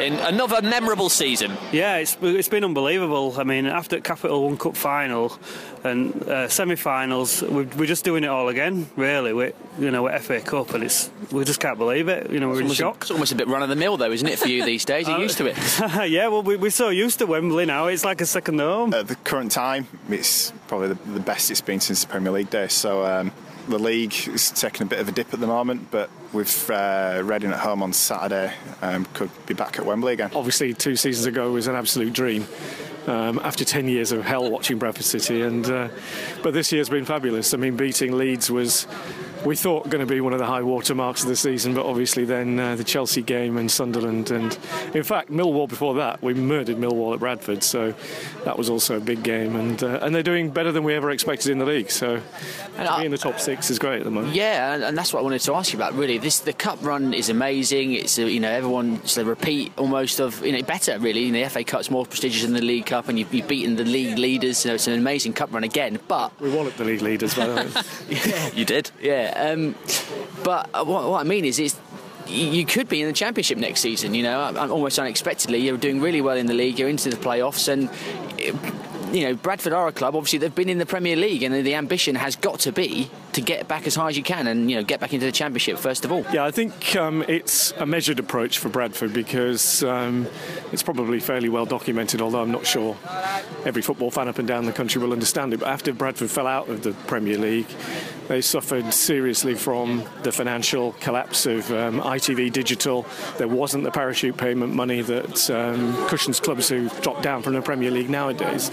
in another memorable season. Yeah, it's it's been unbelievable. I mean, after Capital One Cup final and uh, semi-finals, we're, we're just doing it all again. Really, we you know, we're F A Cup, and it's we just can't believe it. You know, we're it's in shock. A, it's almost a bit run of the mill, though, isn't it, for you these days? You're used to it. Yeah, well, we, we're so used to Wembley now. It's like a second home. At the current time, it's probably the, the best it's been since the Premier League days. So. Um, The league is taking a bit of a dip at the moment, but with uh, Reading at home on Saturday, um, could be back at Wembley again. Obviously, two seasons ago was an absolute dream. Um, after ten years of hell watching Bradford City, and uh, but this year's been fabulous. I mean, beating Leeds was, we thought, going to be one of the high water marks of the season, but obviously then uh, the Chelsea game and Sunderland, and in fact Millwall before that, we murdered Millwall at Bradford, so that was also a big game, and uh, and they're doing better than we ever expected in the league. So and to I, be in the top six is great at the moment. Yeah, and, and that's what I wanted to ask you about. Really, this the cup run is amazing. It's uh, you know everyone it's a repeat almost of you know better really. You know, the F A Cup's more prestigious than the League Cup, and you've, you've beaten the league leaders. You know, it's an amazing cup run again. But we walloped the league leaders, by the way. Yeah, you did. Yeah, um, but what, what I mean is, it's you could be in the Championship next season. You know, almost unexpectedly, you're doing really well in the league. You're into the playoffs, and it, you know, Bradford are a club. Obviously, they've been in the Premier League, and the ambition has got to be to get back as high as you can, and you know, get back into the Championship first of all. Yeah, I think um, it's a measured approach for Bradford because um, it's probably fairly well documented. Although I'm not sure every football fan up and down the country will understand it. But after Bradford fell out of the Premier League, they suffered seriously from the financial collapse of um, I T V Digital. There wasn't the parachute payment money that um, cushions clubs who dropped down from the Premier League nowadays,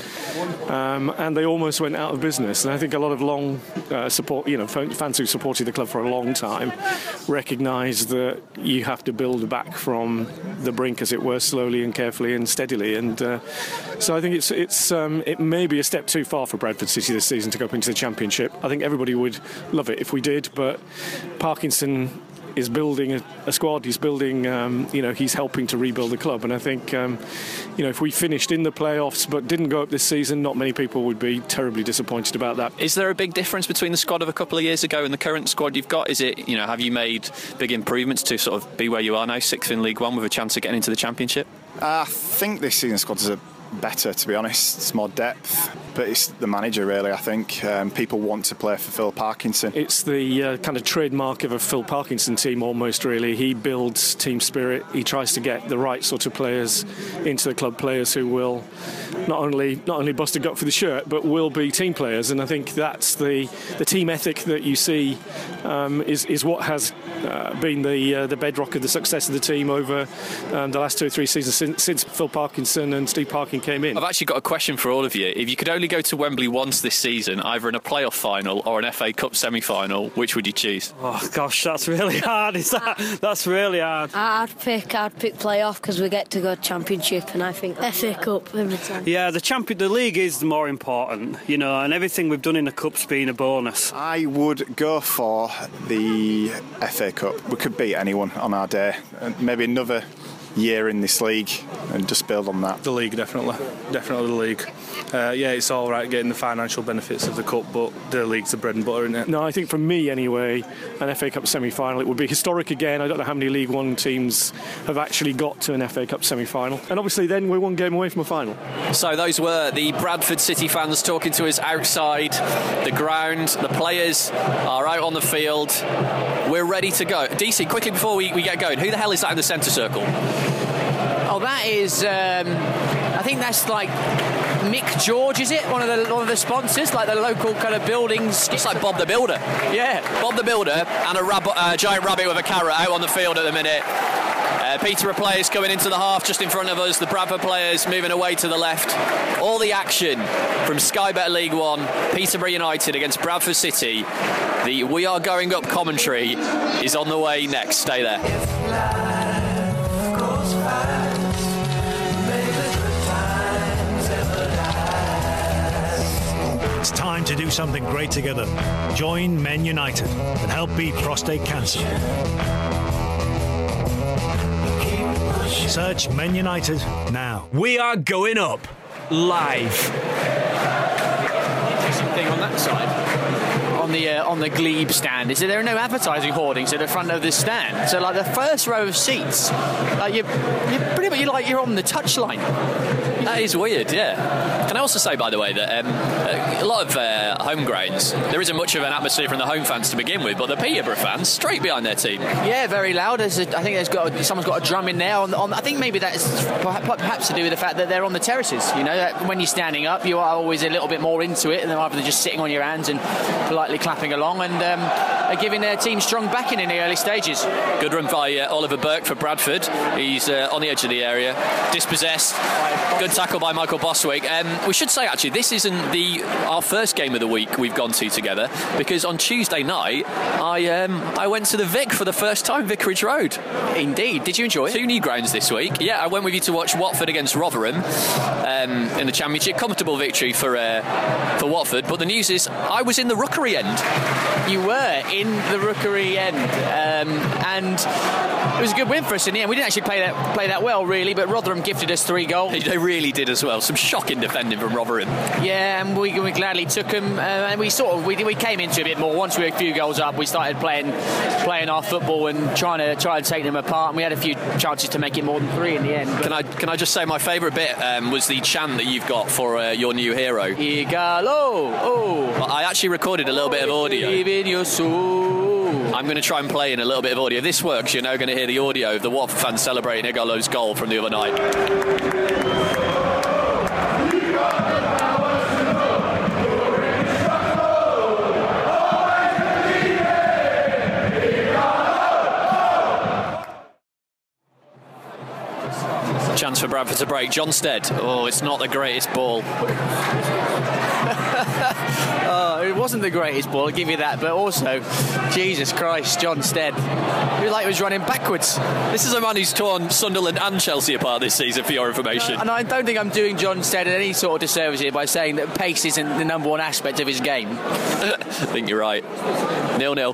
um, and they almost went out of business. And I think a lot of long uh, support, you know, fans who supported the club for a long time recognise that you have to build back from the brink, as it were, slowly and carefully and steadily. And uh, so I think it's it's um, it may be a step too far for Bradford City this season to go up into the Championship. I think everybody would love it if we did, but Parkinson is building a, a squad. He's building, um, you know, he's helping to rebuild the club. And I think, um, you know, if we finished in the playoffs but didn't go up this season, not many people would be terribly disappointed about that. Is there a big difference between the squad of a couple of years ago and the current squad you've got? Is it, you know, have you made big improvements to sort of be where you are now, sixth in League One with a chance of getting into the Championship? Uh, I think this season squad is a better, to be honest. It's more depth, but it's the manager really. I think um, people want to play for Phil Parkinson. It's the uh, kind of trademark of a Phil Parkinson team almost, really. He builds team spirit. He tries to get the right sort of players into the club, players who will not only not only bust a gut for the shirt but will be team players. And I think that's the the team ethic that you see um, is is what has uh, been the uh, the bedrock of the success of the team over um, the last two or three seasons since, since Phil Parkinson and Steve Parkin came in. I've actually got a question for all of you. If you could only go to Wembley once this season, either in a playoff final or an F A Cup semi-final, which would you choose? Oh gosh, that's really hard. Is that? That's really hard. I'd pick I'd pick playoff because we get to go Championship, and I think F A Cup every time. Yeah, the champion, the league is more important, you know, and everything we've done in the cup's been a bonus. I would go for the F A Cup. We could beat anyone on our day, and maybe another year in this league and just build on that. The league, definitely. Definitely the league. Uh, yeah, it's all right getting the financial benefits of the cup, but the league's the bread and butter, isn't it? No, I think for me anyway, an F A Cup semi-final, it would be historic again. I don't know how many League One teams have actually got to an F A Cup semi-final. And obviously then we're one game away from a final. So those were the Bradford City fans talking to us outside the ground. The players are out on the field. We're ready to go. D C, quickly before we, we get going, who the hell is that in the centre circle? Oh, that is, um, I think that's like Mick George, is it? One of the one of the sponsors, like the local kind of buildings. It's like Bob the Builder. Yeah. Bob the Builder and a rab- uh, giant rabbit with a carrot out on the field at the minute. Uh, Peterborough players coming into the half just in front of us. The Bradford players moving away to the left. All the action from Sky Bet League One. Peterborough United against Bradford City. The We Are Going Up commentary is on the way next. Stay there. It's time to do something great together. Join Men United and help beat prostate cancer. Search Men United now. We are going up live. Something on that side. On on the uh, on the Glebe stand is that there are no advertising hoardings at the front of the stand. So like the first row of seats, like you're, you're pretty much you're like you're on the touchline. That is weird, yeah. Can I also say, by the way, that um, a lot of uh, home grounds, there isn't much of an atmosphere from the home fans to begin with, but the Peterborough fans straight behind their team. Yeah, very loud. There's a, I think there's got a, someone's got a drum in there. On, on, I think maybe that's perhaps to do with the fact that they're on the terraces. You know, that when you're standing up, you are always a little bit more into it, and rather than just sitting on your hands and politely clapping along, and um, are giving their team strong backing in the early stages. Good run by uh, Oliver Burke for Bradford. He's uh, on the edge of the area, dispossessed. Good tackle by Michael Boswick. Um, we should say actually this isn't the our first game of the week we've gone to together, because on Tuesday night I um, I went to the Vic for the first time, Vicarage Road. Indeed. Did you enjoy it? Two new grounds this week. Yeah, I went with you to watch Watford against Rotherham um, in the Championship. Comfortable victory for uh, for Watford. But the news is I was in the Rookery end. You were in the Rookery end, um, and it was a good win for us in the end. We didn't actually play that play that well, really, but Rotherham gifted us three goals. They really did as well. Some shocking defending from Rotherham. Yeah, and we, we gladly took them, uh, and we sort of we, we came into it a bit more. Once we were a few goals up, we started playing playing our football and trying to try and take them apart. And we had a few chances to make it more than three in the end. Can I can I just say my favourite bit um, was the chant that you've got for uh, your new hero. Igalo. Oh, well, I actually recorded a little bit of audio. Believe in your soul. I'm going to try and play in a little bit of audio. If this works, you're now going to hear the audio of the Watford fans celebrating Igalo's goal from the other night. Chance for Bradford to break. John Stead. Oh, it's not the greatest ball. Oh, it wasn't the greatest ball, I'll give you that, but also, Jesus Christ, John Stead. It was like he was running backwards. This is a man who's torn Sunderland and Chelsea apart this season, for your information. And I don't think I'm doing John Stead any sort of disservice here by saying that pace isn't the number one aspect of his game. I think you're right. nil nil.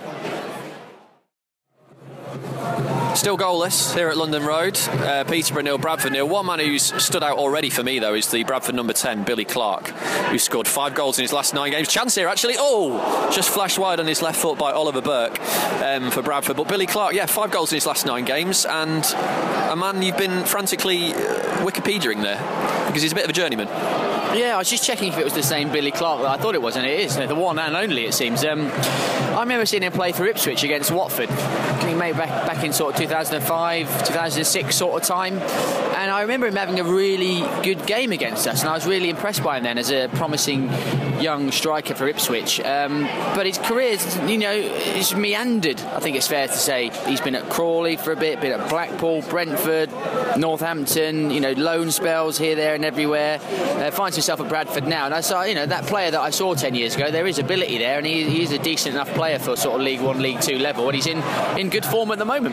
Still goalless here at London Road. Uh, Peterborough nil, Bradford nil. One man who's stood out already for me, though, is the Bradford number ten, Billy Clark, who scored five goals in his last nine games. Chance here, actually. Oh! Just flashed wide on his left foot by Oliver Burke um, for Bradford. But Billy Clark, yeah, five goals in his last nine games. And a man you've been frantically uh, Wikipediaing there, because he's a bit of a journeyman. Yeah, I was just checking if it was the same Billy Clark. I thought it was, and it is. The one and only, it seems. Um, I remember seeing him play for Ipswich against Watford. He made back, back in sort of two thousand five, two thousand six sort of time. And I remember him having a really good game against us, and I was really impressed by him then as a promising young striker for Ipswich. Um, but his career, you know, is meandered, I think it's fair to say. He's been at Crawley for a bit, been at Blackpool, Brentford, Northampton, you know, loan spells here, there and everywhere. Uh, finds himself at Bradford now. And I saw, you know, that player that I saw ten years ago, there is ability there, and he, he's a decent enough player for sort of League One, League Two level, and he's in, in good form at the moment.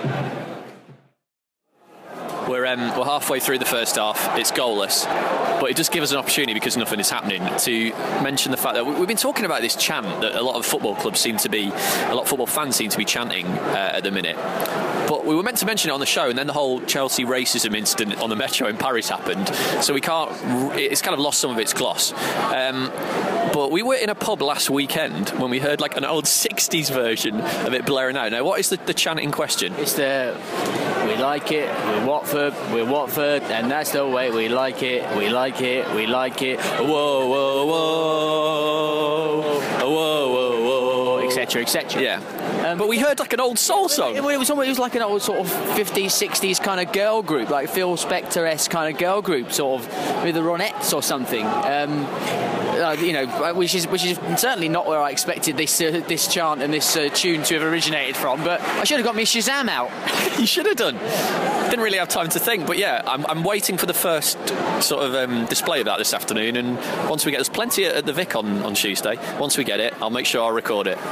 We're, um, we're halfway through the first half. It's goalless, but it does give us an opportunity, because nothing is happening, to mention the fact that we've been talking about this chant that a lot of football clubs seem to be, a lot of football fans seem to be chanting uh, at the minute. But we were meant to mention it on the show, and then the whole Chelsea racism incident on the Metro in Paris happened, so we can't. It's kind of lost some of its gloss. Um, but we were in a pub last weekend when we heard like an old sixties version of it blaring out. Now, what is the, the chant in question? It's the "We like it, we're Watford, we're Watford, and that's the way we like it, we like it, we like it. Whoa, whoa, whoa, whoa, whoa, whoa, et cetera, et cetera. Yeah. Um, but we heard like an old soul song. It, it, was, it was like an old sort of fifties, sixties kind of girl group, like Phil Spector-esque kind of girl group, sort of with the Ronettes or something. Um, uh, you know, which is which is certainly not where I expected this uh, this chant and this uh, tune to have originated from. But I should have got me Shazam out. You should have done. Didn't really have time to think. But yeah, I'm, I'm waiting for the first sort of um, display of that this afternoon. And once we get, there's plenty at the Vic on, on Tuesday. Once we get it, I'll make sure I'll record it.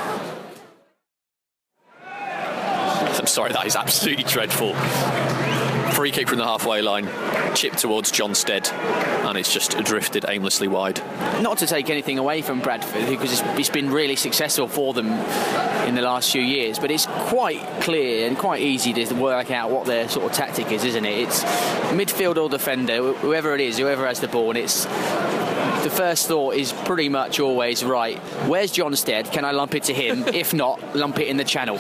I'm sorry, that is absolutely dreadful. Free kick from the halfway line, chip towards John Stead, and it's just drifted aimlessly wide. Not to take anything away from Bradford, because it's, it's been really successful for them in the last few years, but it's quite clear and quite easy to work out what their sort of tactic is, isn't it? It's midfield or defender, whoever it is, whoever has the ball, and it's the first thought is pretty much always, right, where's John Stead? Can I lump it to him? If not, lump it in the channel.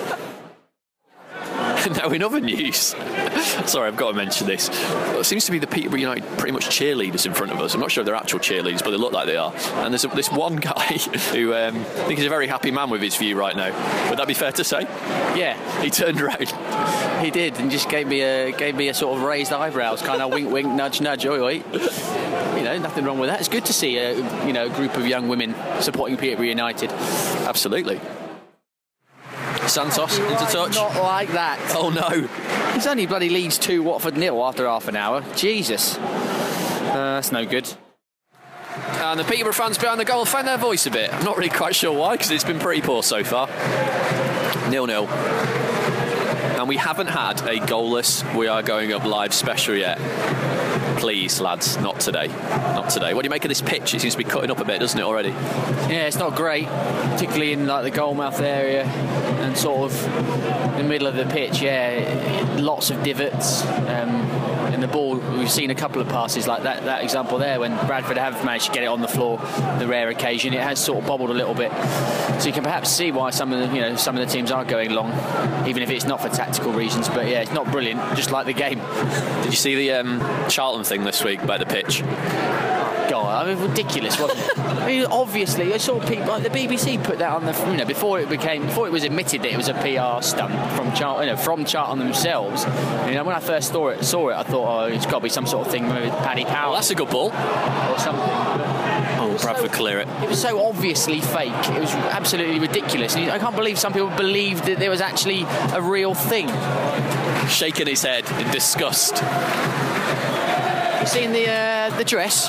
Now, in other news, sorry, I've got to mention this. It seems to be the Peterborough United pretty much cheerleaders in front of us. I'm not sure if they're actual cheerleaders, but they look like they are. And there's a, this one guy who um, I think is a very happy man with his view right now. Would that be fair to say? Yeah, he turned around. He did, and just gave me a gave me a sort of raised eyebrows, kind of wink, wink, nudge, nudge, oi, oi. You know, nothing wrong with that. It's good to see a you know a group of young women supporting Peterborough United. Absolutely. Santos into Right, touch. Not like that. Oh no. It's only bloody Leeds two, Watford nil after half an hour. Jesus. Uh, that's no good. And the Peterborough fans behind the goal found their voice a bit. I'm not really quite sure why, because it's been pretty poor so far. nil nil. And we haven't had a goalless We Are Going Up live special yet. Please, lads, not today. Not today. What do you make of this pitch? It seems to be cutting up a bit, doesn't it, already? Yeah, it's not great, particularly in like the goalmouth area and sort of the middle of the pitch. Yeah, lots of divots. Um, and the ball, we've seen a couple of passes like that, that example there when Bradford have managed to get it on the floor. The rare occasion, it has sort of bobbled a little bit. So you can perhaps see why some of the, you know, some of the teams are going long, even if it's not for tactical reasons. But yeah, it's not brilliant, just like the game. Did you see the um, Charlton thing this week about the pitch? God, I mean, ridiculous, wasn't it? I mean, obviously, I saw people like the B B C put that on the, you know, before it became, before it was admitted that it was a P R stunt from Charlton, you know, from Charlton themselves. You know, when I first saw it, saw it, I thought, oh, it's got to be some sort of thing with Paddy Power. Well, that's a good ball. Or something. Oh, Bradford so, clear it. It was so obviously fake. It was absolutely ridiculous. And I can't believe some people believed that there was actually a real thing. Shaking his head in disgust. You seen the uh, the dress?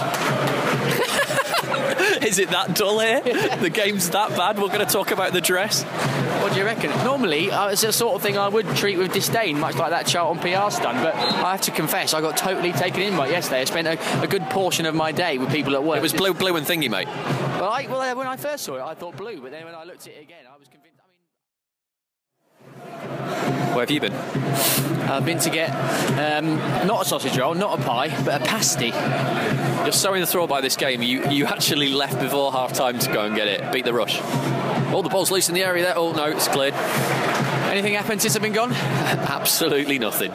Is it that dull here? The game's that bad? We're going to talk about the dress? What do you reckon? Normally, uh, it's the sort of thing I would treat with disdain, much like that Charlton P R stunt, but I have to confess, I got totally taken in by it yesterday. I spent a, a good portion of my day with people at work. It was blue, blue and thingy, mate. Well, I, well, when I first saw it, I thought blue, but then when I looked at it again, I was convinced. Where have you been? I've been to get um, not a sausage roll, not a pie, but a pasty. You're so enthralled by this game, you, you actually left before half-time to go and get it. Beat the rush. Oh, the ball's loose in the area there. Oh, no, it's cleared. Anything happened since I've been gone? Absolutely nothing.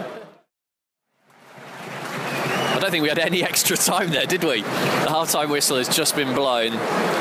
I don't think we had any extra time there, did we? The half-time whistle has just been blown.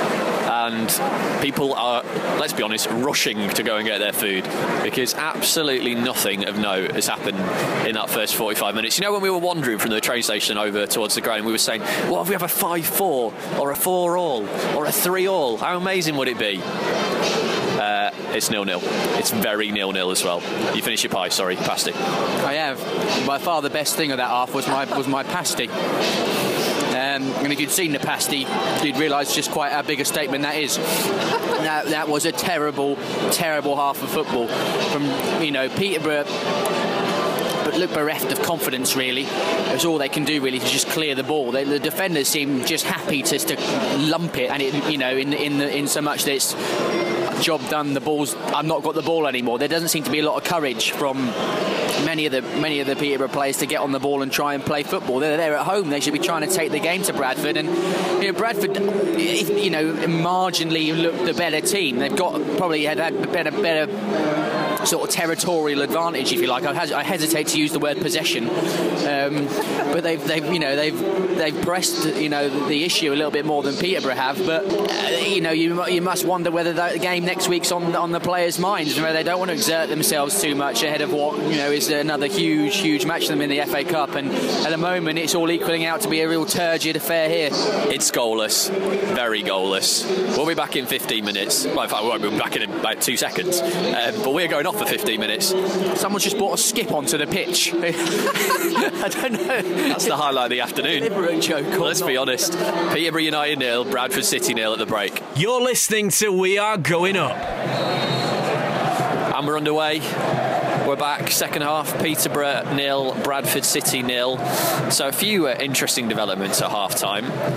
And people are, let's be honest, rushing to go and get their food because absolutely nothing of note has happened in that first forty-five minutes. You know, when we were wandering from the train station over towards the ground, we were saying, what if we have a five four or a four all or a three all? How amazing would it be? Uh, it's nil nil. It's very nil nil as well. You finish your pie, sorry, pasty. I have. By far the best thing of that half was my was my pasty. Um, and if you'd seen the pasty, you'd realise just quite how big a statement that is. That, that was a terrible, terrible half of football from, you know, Peterborough. But look bereft of confidence, really. It's all they can do, really, to just clear the ball. They, the defenders seem just happy to, to lump it, and it, you know, in in the, in so much that it's job done. The ball's I've not got the ball anymore. There doesn't seem to be a lot of courage from many of the many of the Peterborough players to get on the ball and try and play football. They're there at home. They should be trying to take the game to Bradford, and you know, Bradford, you know, marginally looked the better team. They've got probably had, had better better. sort of territorial advantage, if you like. I, has, I hesitate to use the word possession, um, but they've, they've, you know, they've they've pressed, you know, the issue a little bit more than Peterborough have. But uh, you know, you you must wonder whether the game next week's on on the players' minds, where they don't want to exert themselves too much ahead of what you know is another huge, huge match for them in the F A Cup. And at the moment, it's all equaling out to be a real turgid affair here. It's goalless, very goalless. We'll be back in fifteen minutes. Well, in fact, we won't be back in about two seconds. Um, but we're going off for fifteen minutes. Someone's just brought a skip onto the pitch. I don't know. That's the highlight of the afternoon. Deliberate joke. Well, let's be honest. Peterborough United nil, Bradford City nil at the break. You're listening to We Are Going Up. And we're underway. We're back, second half, Peterborough nil, Bradford City nil. So a few uh, interesting developments at half-time.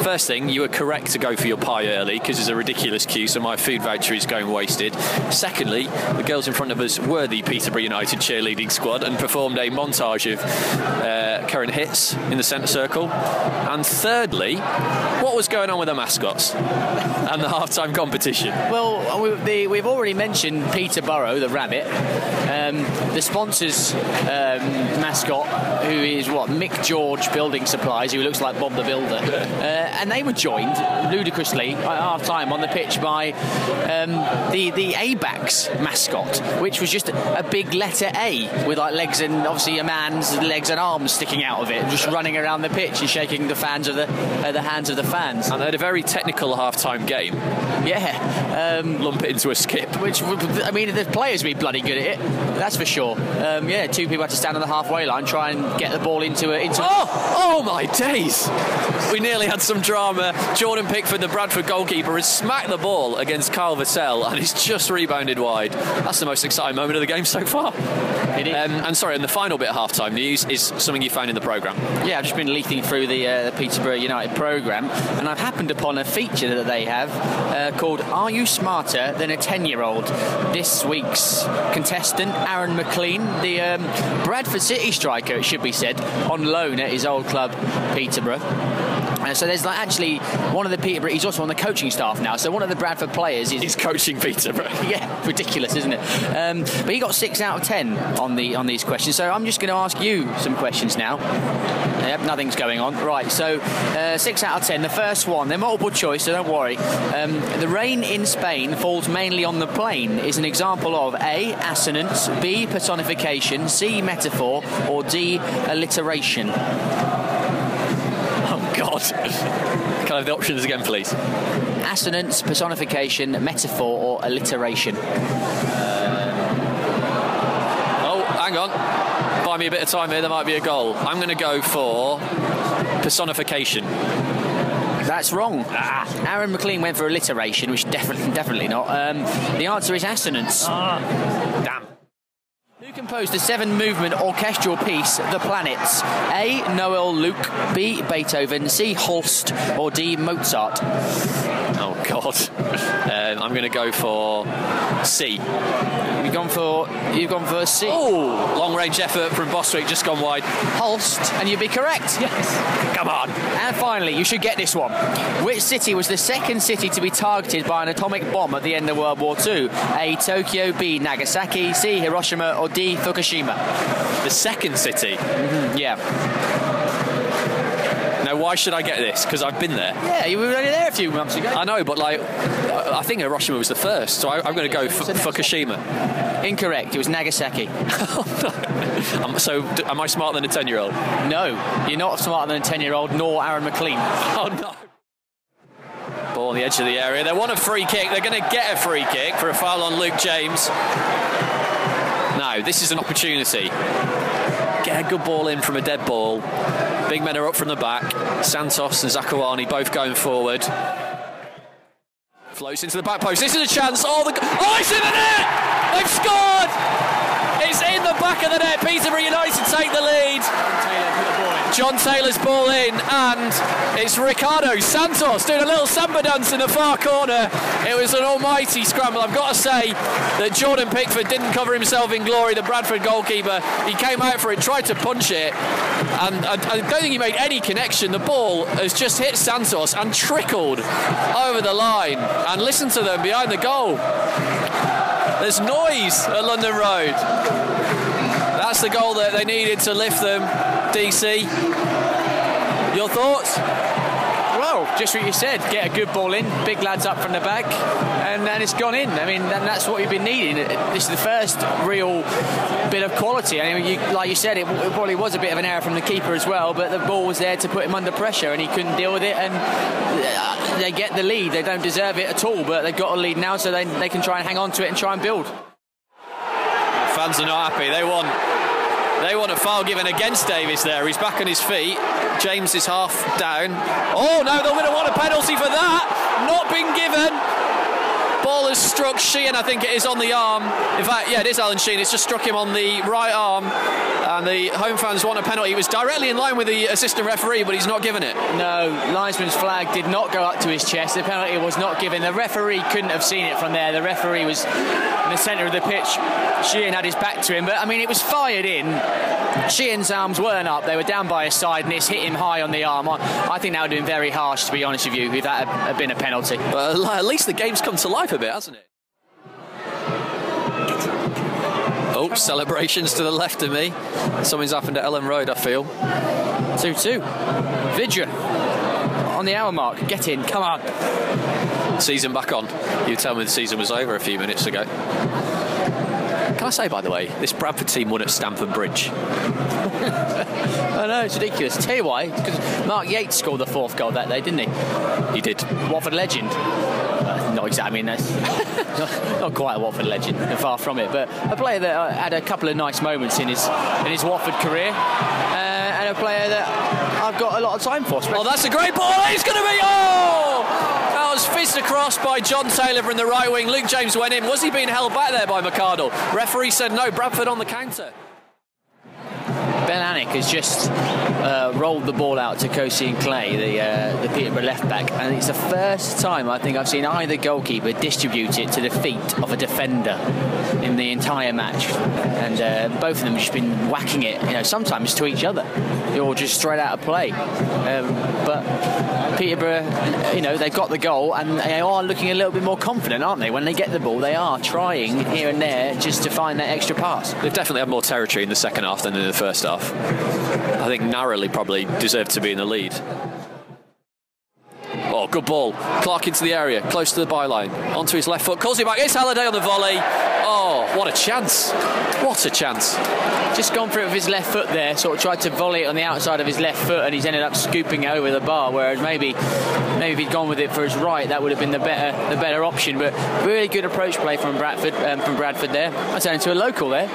First thing, you were correct to go for your pie early because it's a ridiculous queue, so my food voucher is going wasted. Secondly, the girls in front of us were the Peterborough United cheerleading squad and performed a montage of uh, current hits in the centre circle. And thirdly, what was going on with the mascots and the half-time competition? Well, we, the, we've already mentioned Peterborough, the rabbit. Um, the sponsors um, mascot, who is what Mick George Building Supplies, who looks like Bob the Builder, uh, and they were joined ludicrously at half time on the pitch by um, the the A B A C mascot, which was just a, a big letter A with like legs and obviously a man's legs and arms sticking out of it, just running around the pitch and shaking the fans of the uh, the hands of the fans. And they had a very technical half time game. Yeah, um, lump it into a skip. Which I mean, the players would be bloody good at it. That's for sure. Um, yeah, two people had to stand on the halfway line, try and get the ball into a. Into oh, oh my days! We nearly had some drama. Jordan Pickford, the Bradford goalkeeper, has smacked the ball against Carl Vassell and it's just rebounded wide. That's the most exciting moment of the game so far. It is. Um, and sorry, and the final bit of half-time news is something you found in the programme. Yeah, I've just been leafing through the, uh, the Peterborough United programme and I've happened upon a feature that they have uh, called Are You Smarter Than a ten-year-old? This week's contestant, Aaron McLean, the um, Bradford City striker, it should be said, on loan at his old club, Peterborough. Uh, so there's like actually one of the Peterborough, he's also on the coaching staff now, so one of the Bradford players is... He's coaching Peterborough. Yeah, ridiculous, isn't it? Um, but he got six out of ten on the on these questions, so I'm just going to ask you some questions now. Yep, nothing's going on. Right, so uh, six out of ten. The first one, they're multiple choice, so don't worry. Um, the rain in Spain falls mainly on the plain is an example of A, assonance, B, personification, C, metaphor, or D, alliteration. Oh, God. Can I have the options again, please? Assonance, personification, metaphor, or alliteration. Oh, hang on. Buy me a bit of time here, there might be a goal. I'm going to go for personification. That's wrong. Ah. Aaron McLean went for alliteration, which definitely, definitely not. Um, the answer is assonance. Ah. Damn. Who composed the seven-movement orchestral piece, The Planets? A, Noel Luke, B, Beethoven, C, Holst, or D, Mozart? Oh, God. Um, I'm going to go for C. You've gone for you've gone for C. Oh, long-range effort from Bostwick, just gone wide. Holst, and you'd be correct. Yes. Come on. And finally, you should get this one. Which city was the second city to be targeted by an atomic bomb at the end of World War Two? A, Tokyo, B, Nagasaki, C, Hiroshima, or D, Fukushima? The second city? Mm-hmm, yeah. Now, why should I get this? Because I've been there. Yeah, you were only there a few months ago. I know, but like, I think Hiroshima was the first, so I, I'm going to go f- Fukushima. Incorrect. It was Nagasaki. Oh, no. um, so, d- am I smarter than a ten-year-old? No, you're not smarter than a ten-year-old, nor Aaron McLean. Oh no. Ball on the edge of the area. They want a free kick. They're going to get a free kick for a foul on Luke James. No, this is an opportunity. Get a good ball in from a dead ball. Big men are up from the back. Santos and Zakuani both going forward. Floats into the back post. This is a chance. Oh, the, oh, it's in the net! They've scored! It's in the back of the net. Peterborough United take the lead. John Taylor's ball in, and it's Ricardo Santos doing a little samba dance in the far corner. It was an almighty scramble. I've got to say that Jordan Pickford didn't cover himself in glory, the Bradford goalkeeper. He came out for it, tried to punch it, and I, I don't think he made any connection. The ball has just hit Santos and trickled over the line. And listen to them behind the goal. There's noise at London Road. That's the goal that they needed to lift them. D C, your thoughts? Well, just what you said, get a good ball in, big lads up from the back, and then it's gone in. I mean, and that's what you've been needing. This is the first real bit of quality. I mean, you, like you said, it, it probably was a bit of an error from the keeper as well, but the ball was there to put him under pressure, and he couldn't deal with it, and they get the lead. They don't deserve it at all, but they've got a lead now, so they, they can try and hang on to it and try and build. Fans are not happy. They want... They want a foul given against Davis there. He's back on his feet. James is half down. Oh, no, they're going to want a penalty for that. Not been given. Ball has struck Sheehan, I think it is, on the arm. In fact, yeah, it is Alan Sheehan. It's just struck him on the right arm. And the home fans want a penalty. He was directly in line with the assistant referee, but he's not given it. No, linesman's flag did not go up to his chest. The penalty was not given. The referee couldn't have seen it from there. The referee was in the centre of the pitch. Sheehan had his back to him, but I mean, it was fired in. Sheehan's arms weren't up. They were down by his side, and it's hit him high on the arm. I think that would have been very harsh, to be honest with you, if that had been a penalty. Well, at least the game's come to life a bit, hasn't it? Oh, celebrations to the left of me. Something's happened at Ellen Road, I feel. two two. Vidra on the hour mark. Get in, come on. Season back on. You tell me the season was over a few minutes ago. Can I say, by the way, this Bradford team won at Stamford Bridge. I know, it's ridiculous. Tell you why, because Mark Yates scored the fourth goal that day, didn't he? He did. Watford legend. Uh, not exactly, I mean, that's not, not quite a Watford legend, far from it, but a player that uh, had a couple of nice moments in his in his Watford career, uh, and a player that I've got a lot of time for. Oh, that's a great ball. He's going to be... Oh! That was fist across by John Taylor from the right wing. Luke James went in. Was he being held back there by McArdle? Referee said no. Bradford on the counter. Ben Alnwick has just uh, rolled the ball out to Kosi and Clay, the uh, the Peterborough left back, and it's the first time I think I've seen either goalkeeper distribute it to the feet of a defender in the entire match, and uh, both of them have just been whacking it, you know, sometimes to each other or just straight out of play. Um, but Peterborough, you know, they've got the goal and they are looking a little bit more confident, aren't they? When they get the ball, they are trying here and there just to find that extra pass. They've definitely had more territory in the second half than in the first half. I think narrowly probably deserved to be in the lead. Oh, good ball. Clark into the area, close to the byline. Onto his left foot, calls it back. It's Halliday on the volley. Oh, what a chance. What a chance. Just gone for it with his left foot there, sort of tried to volley it on the outside of his left foot, and he's ended up scooping it over the bar, whereas maybe maybe if he'd gone with it for his right, that would have been the better the better option. But really good approach play from Bradford, um, from Bradford there. I turned into a local there.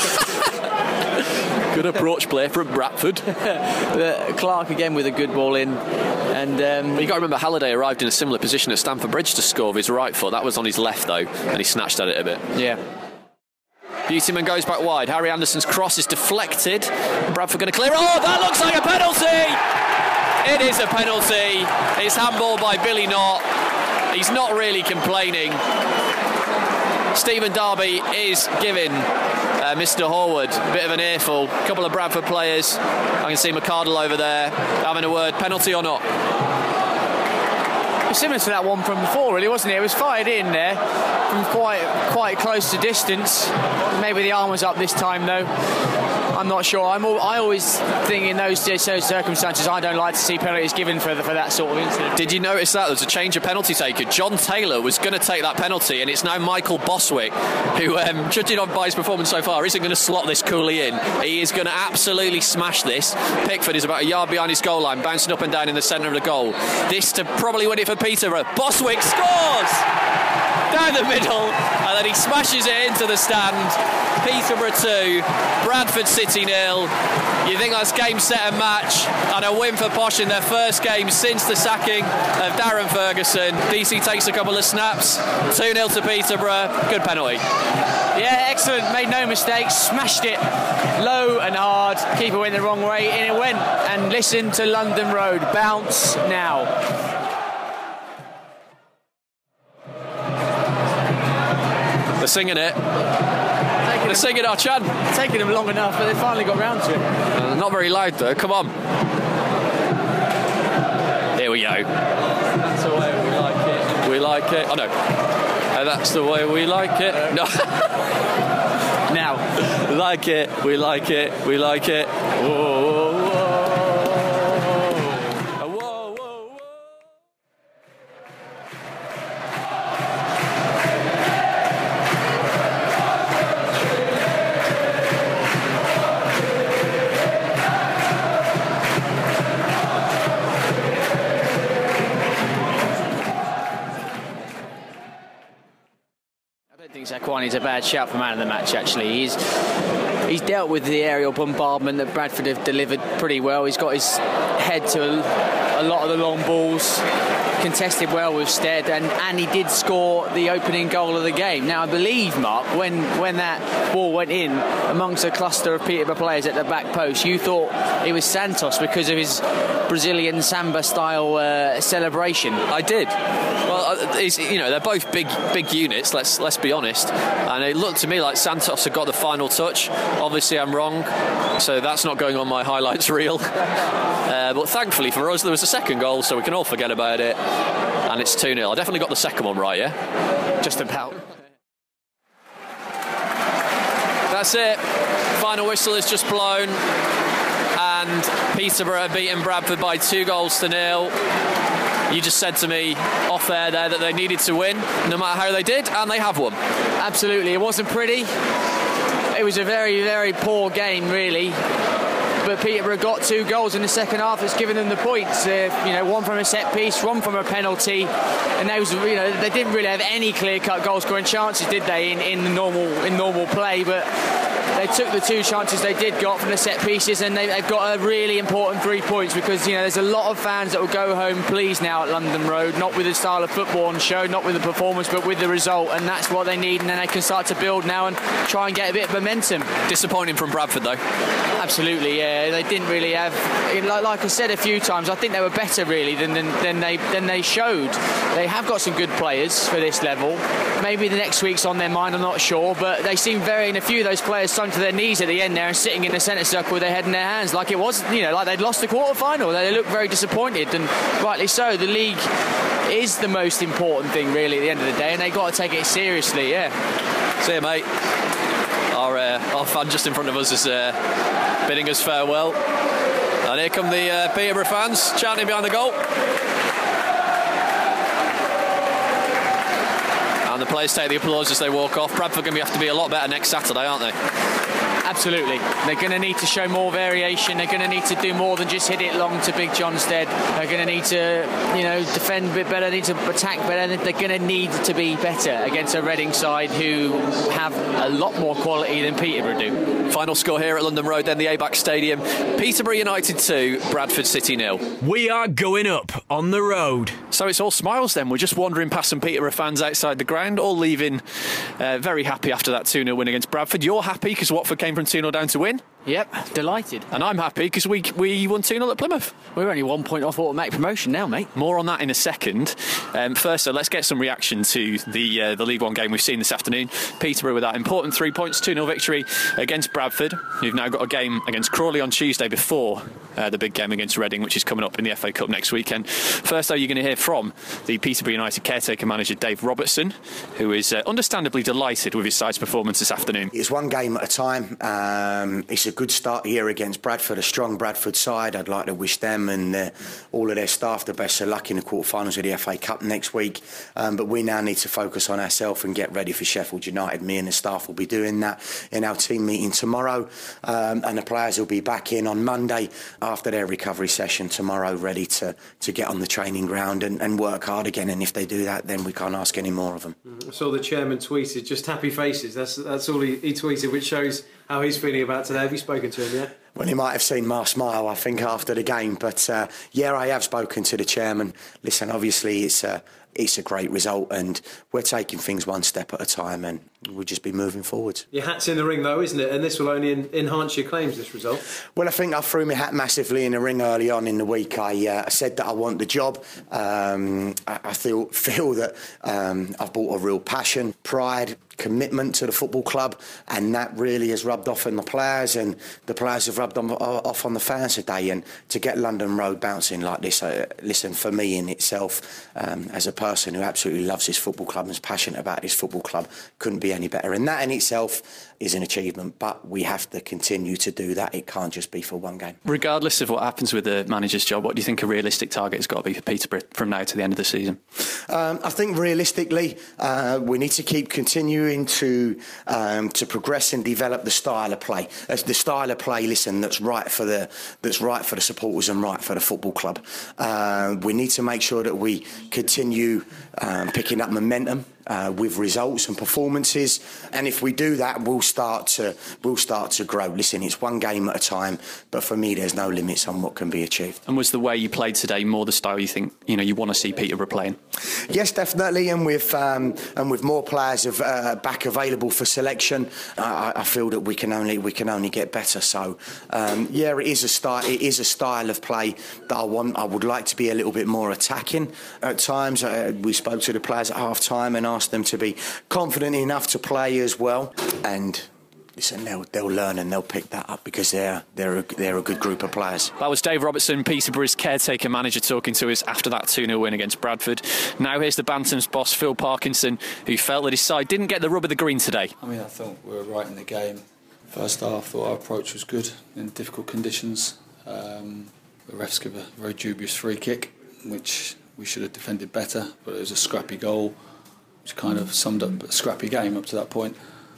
Good approach play from Bradford. Clark again with a good ball in. And um, you've got to remember, Halliday arrived in a similar position at Stamford Bridge to score with his right foot. That was on his left, though, and he snatched at it a bit. Yeah. Beautyman goes back wide. Harry Anderson's cross is deflected. Bradford going to clear. Oh, that looks like a penalty! It is a penalty. It's handball by Billy Knott. He's not really complaining. Stephen Darby is giving uh, Mister Horwood a bit of an earful. A couple of Bradford players. I can see McArdle over there having a word. Penalty or not? Similar to that one from before, really, wasn't it? It was fired in there from quite quite close to distance. Maybe the arm was up this time, though. I'm not sure. I'm all, I always think in those, those circumstances, I don't like to see penalties given for, the, for that sort of incident. Did you notice that? There was a change of penalty taker. John Taylor was going to take that penalty, and it's now Michael Boswick, who, um, judging on by his performance so far, isn't going to slot this coolly in. He is going to absolutely smash this. Pickford is about a yard behind his goal line, bouncing up and down in the centre of the goal. This to probably win it for Peterborough. Boswick scores! Down the middle, and then he smashes it into the stand. Peterborough two, Bradford City nil. You think that's game, set and match, and a win for Posh in their first game since the sacking of Darren Ferguson. D C takes a couple of snaps, two nil to Peterborough. Good penalty. Yeah, excellent, made no mistakes, smashed it low and hard. Keeper went the wrong way, in it went. And listen to London Road, bounce now. They're singing it. Taking They're singing our chant. Taking them long enough, but they finally got round to it. Uh, not very loud though. Come on. Here we go. That's the way we like it. We like it. Oh no. Uh, that's the way we like it. No. Now. Like it. We like it. We like it. Whoa, whoa, whoa. Zakuani's a bad shout for man of the match, actually. He's he's dealt with the aerial bombardment that Bradford have delivered pretty well. He's got his head to a, a lot of the long balls. contested well with Stead, and, and he did score the opening goal of the game. Now, I believe, Mark, when, when that ball went in amongst a cluster of Peterborough players at the back post, you thought it was Santos because of his Brazilian samba-style uh, celebration. I did. Well, it's, you know, they're both big big units, let's let's be honest. And it looked to me like Santos had got the final touch. Obviously, I'm wrong, so that's not going on my highlights reel. Uh, but thankfully for us, there was a second goal, so we can all forget about it. And it's two nil. I definitely got the second one right, yeah? Just about. That's it. Final whistle is just blown. And Peterborough have beaten Bradford by two goals to nil. You just said to me off air there that they needed to win, no matter how they did, and they have won. Absolutely. It wasn't pretty. It was a very, very poor game, really. But Peterborough got two goals in the second half. It's given them the points. Uh, you know, one from a set piece, one from a penalty, and those, you know, they didn't really have any clear-cut goal-scoring chances, did they, in, in the normal in normal play? But they took the two chances they did got from the set pieces, and they, they've got a really important three points because, you know, there's a lot of fans that will go home pleased now at London Road, not with the style of football on show, not with the performance, but with the result, and that's what they need. And then they can start to build now and try and get a bit of momentum. Disappointing from Bradford, though. Absolutely, yeah. They didn't really have, like, like I said a few times, I think they were better really than, than, than they than they showed. They have got some good players for this level. Maybe the next week's on their mind, I'm not sure, but they seem very, and a few of those players sunk to their knees at the end there and sitting in the centre circle with their head in their hands, like it was, you know, like they'd lost the quarter final. They looked very disappointed, and rightly so. The league is the most important thing really at the end of the day, and they've got to take it seriously. Yeah. See you, mate. Our, uh, our fan just in front of us is uh, bidding us farewell. And here come the uh, Peterborough fans chanting behind the goal. And the players take the applause as they walk off. Bradford are going to have to be a lot better next Saturday, aren't they? Absolutely. They're going to need to show more variation. They're going to need to do more than just hit it long to Big John Stead. They're going to need to, you know, defend a bit better, need to attack better. They're going to need to be better against a Reading side who have a lot more quality than Peterborough do. Final score here at London Road, then the A B A C Stadium. Peterborough United two, Bradford City nil. We are going up on the road. So it's all smiles then. We're just wandering past some Peterborough fans outside the ground, all leaving uh, very happy after that two nil win against Bradford. You're happy because Watford came from two nil down to win? Yep, delighted. And I'm happy because we we won two nil at Plymouth. We're only one point off automatic promotion now, mate. More on that in a second. Um, first, so let's get some reaction to the uh, the League One game we've seen this afternoon. Peterborough with that important three points, two nil victory against Bradford. We've now got a game against Crawley on Tuesday before uh, the big game against Reading, which is coming up in the F A Cup next weekend. First, though, you're going to hear from the Peterborough United caretaker manager, Dave Robertson, who is uh, understandably delighted with his side's performance this afternoon. It's one game at a time. Um, it's a good start here against Bradford, a strong Bradford side. I'd like to wish them and uh, all of their staff the best of luck in the quarterfinals of the F A Cup next week. Um, but we now need to focus on ourselves and get ready for Sheffield United. Me and the staff will be doing that in our team meeting tomorrow, um, and the players will be back in on Monday after their recovery session tomorrow, ready to, to get on the training ground and, and work hard again. And if they do that, then we can't ask any more of them. I saw the chairman tweeted just happy faces. That's that's all he, he tweeted, which shows how he's feeling about today. Have you spoken to him yet? Well, he might have seen my smile, I think, after the game. But, uh, yeah, I have spoken to the chairman. Listen, obviously, it's a, it's a great result and we're taking things one step at a time and we'll just be moving forward. Your hat's in the ring, though, isn't it? And this will only en- enhance your claims, this result. Well, I think I threw my hat massively in the ring early on in the week. I, uh, I said that I want the job. Um, I, I feel, feel that um, I've brought a real passion, pride, commitment to the football club, and that really has rubbed off on the players, and the players have rubbed on, off on the fans today. And to get London Road bouncing like this, uh, listen, for me in itself, um, as a person who absolutely loves this football club and is passionate about this football club, couldn't be any better. And that in itself is an achievement, but we have to continue to do that. It can't just be for one game. Regardless of what happens with the manager's job, what do you think a realistic target has got to be for Peterborough from now to the end of the season? Um, I think realistically, uh, we need to keep continuing to um, to progress and develop the style of play. That's the style of play, listen, that's right for the that's right for the supporters and right for the football club. Uh, we need to make sure that we continue um, picking up momentum uh, with results and performances. And if we do that, we'll start to we'll start to grow. Listen, it's one game at a time, but for me, there's no limits on what can be achieved. And was the way you played today more the style you think you know you want to see Peterborough playing? Yes, definitely. And with um, and with more players of, uh, back available for selection, I, I feel that we can only we can only get better. So um, yeah, it is a style. It is a style of play that I want. I would like to be a little bit more attacking at times. Uh, we spoke to the players at half time and asked them to be confident enough to play as well. And listen, they'll, they'll learn and they'll pick that up because they're they're a, they're a good group of players. That was Dave Robertson, Peterborough's caretaker manager, talking to us after that two nil win against Bradford. Now here's the Bantams boss, Phil Parkinson, who felt that his side didn't get the rub of the green today. I mean, I thought we were right in the game. First half, I thought our approach was good in difficult conditions. Um, the refs give a very dubious free kick, which we should have defended better, but it was a scrappy goal, which kind of summed up a scrappy game up to that point.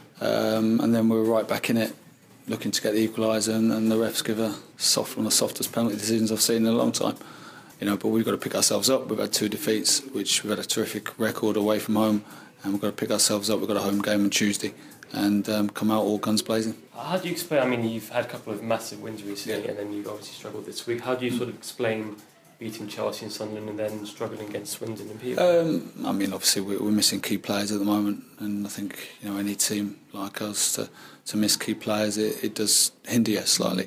Um, and then we were right back in it, looking to get the equaliser, and, and the refs give a soft, one of the softest penalty decisions I've seen in a long time. You know, but we've got to pick ourselves up. We've had two defeats, which we've had a terrific record away from home, and we've got to pick ourselves up. We've got a home game on Tuesday, and um, come out all guns blazing. How do you explain? I mean, you've had a couple of massive wins recently, yeah. and then you've obviously struggled this week. How do you sort of explain beating Chelsea and Sunderland and then struggling against Swindon and Peterborough? Um, I mean, obviously we're, we're missing key players at the moment, and I think you know any team like us to, to miss key players, it, it does hinder you slightly.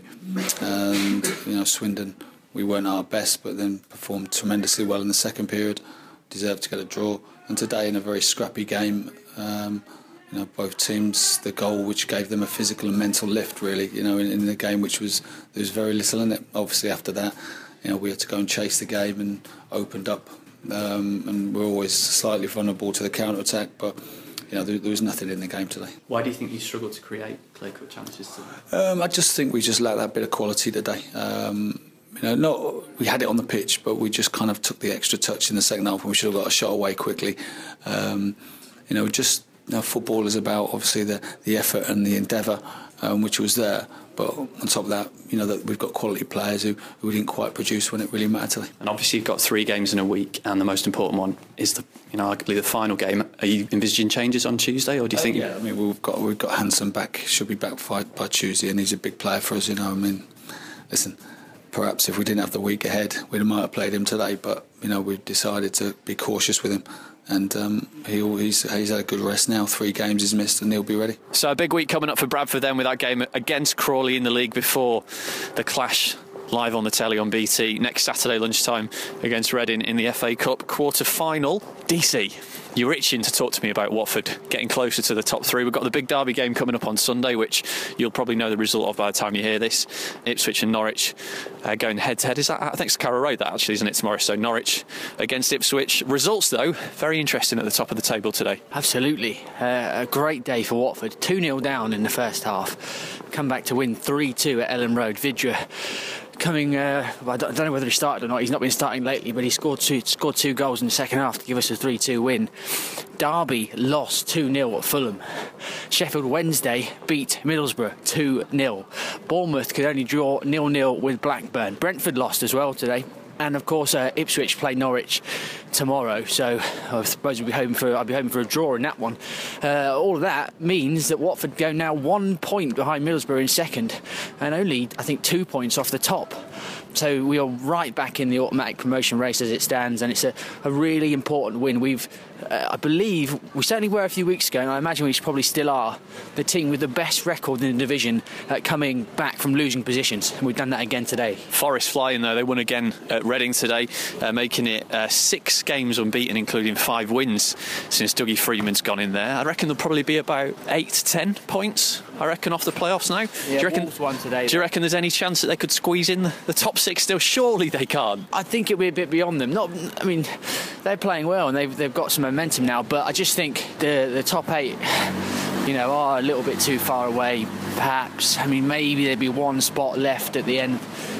And you know, Swindon, we weren't our best, but then performed tremendously well in the second period, deserved to get a draw. And today, in a very scrappy game, um, you know, both teams, the goal which gave them a physical and mental lift, really. You know, in, in the game which was there was very little in it. Obviously, after that, you know, we had to go and chase the game and opened up, um, and we're always slightly vulnerable to the counter attack. But you know, there, there was nothing in the game today. Why do you think you struggled to create clear-cut chances today? Um, I just think we just lacked that bit of quality today. Um, you know, not we had it on the pitch, but we just kind of took the extra touch in the second half, and we should have got a shot away quickly. Um, you know, just you know, football is about obviously the the effort and the endeavour, um, which was there. But on top of that, you know, that we've got quality players who, who didn't quite produce when it really mattered today. And obviously you've got three games in a week, and the most important one is the, you know, arguably the final game. Are you envisaging changes on Tuesday, or do you uh, think? Yeah, I mean, we've got we've got Hansen back. Should be back by, by Tuesday, and he's a big player for us. You know, I mean, listen, perhaps if we didn't have the week ahead, we might have played him today. But you know, we've decided to be cautious with him. And um, he'll, he's, he's had a good rest now. Three games he's missed, and he'll be ready. So a big week coming up for Bradford then, with that game against Crawley in the league before the clash live on the telly on B T next Saturday lunchtime against Reading in the F A Cup quarter final. D C, you're itching to talk to me about Watford getting closer to the top three. We've got the big derby game coming up on Sunday, which you'll probably know the result of by the time you hear this. Ipswich and Norwich uh, going head to head. Is that? I think it's Carrow Road, that actually, isn't it, tomorrow? So Norwich against Ipswich. Results though very interesting at the top of the table today. Absolutely, uh, a great day for Watford. two nil down in the first half, come back to win three two at Ellen Road. Vidra coming, uh, I don't know whether he started or not. He's not been starting lately, but he scored two scored two goals in the second half to give us a three two win. Derby lost two nil at Fulham. Sheffield Wednesday beat Middlesbrough two nil. Bournemouth could only draw nil nil with Blackburn. Brentford lost as well today. And of course, uh, Ipswich play Norwich tomorrow, so I suppose we'll be hoping for I'll be hoping for a draw in that one. Uh, all of that means that Watford go now one point behind Middlesbrough in second, and only I think two points off the top. So we are right back in the automatic promotion race as it stands, and it's a, a really important win. We've, uh, I believe, we certainly were a few weeks ago, and I imagine we probably still are, the team with the best record in the division uh, coming back from losing positions. And we've done that again today. Forest flying though, they won again at Reading today, uh, making it uh, six games unbeaten, including five wins since Dougie Freeman's gone in there. I reckon there'll probably be about eight to ten points, I reckon, off the playoffs now. Yeah, do you reckon, Wolves won today. Do you reckon there's any chance that they could squeeze in the, the top six still? Surely they can't. I think it'll be a bit beyond them. Not, I mean, they're playing well and they've they've got some momentum now, but I just think the the top eight, you know, are a little bit too far away. Perhaps. I mean, maybe there'd be one spot left at the end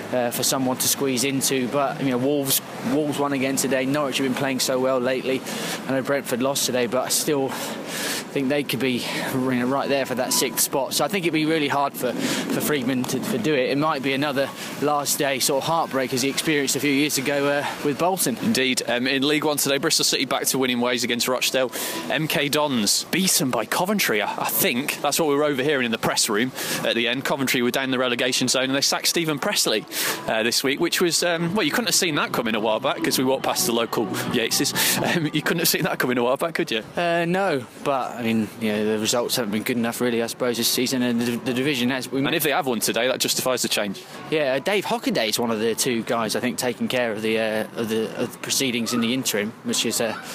uh, for someone to squeeze into. But you know, Wolves Wolves won again today. Norwich have been playing so well lately. I know Brentford lost today, but I still think they could be, you know, right there for that sixth spot. So I think it'd be really hard for, for Freedman to, to do it. It might be another last day sort of heartbreak as he experienced a few years ago uh, with Bolton. Indeed. Um, in League One today, Bristol City back to winning ways against Rochdale. M K Dons beaten by Coventry. I, I think that's what we were overhearing in the press room at the end. Coventry were down the relegation zone and they sacked Stephen Pressley uh, this week, which was, um, well, you couldn't have seen that coming a while back because we walked past the local Yateses. Um, you couldn't have seen that coming a while back, could you? Uh, no, but I mean, you know, the results haven't been good enough, really, I suppose, this season, and the, the division has. We and if they have won today, that justifies the change. Yeah, Dave Hockaday is one of the two guys I think taking care of the uh, of the, of the proceedings in the interim, which is a.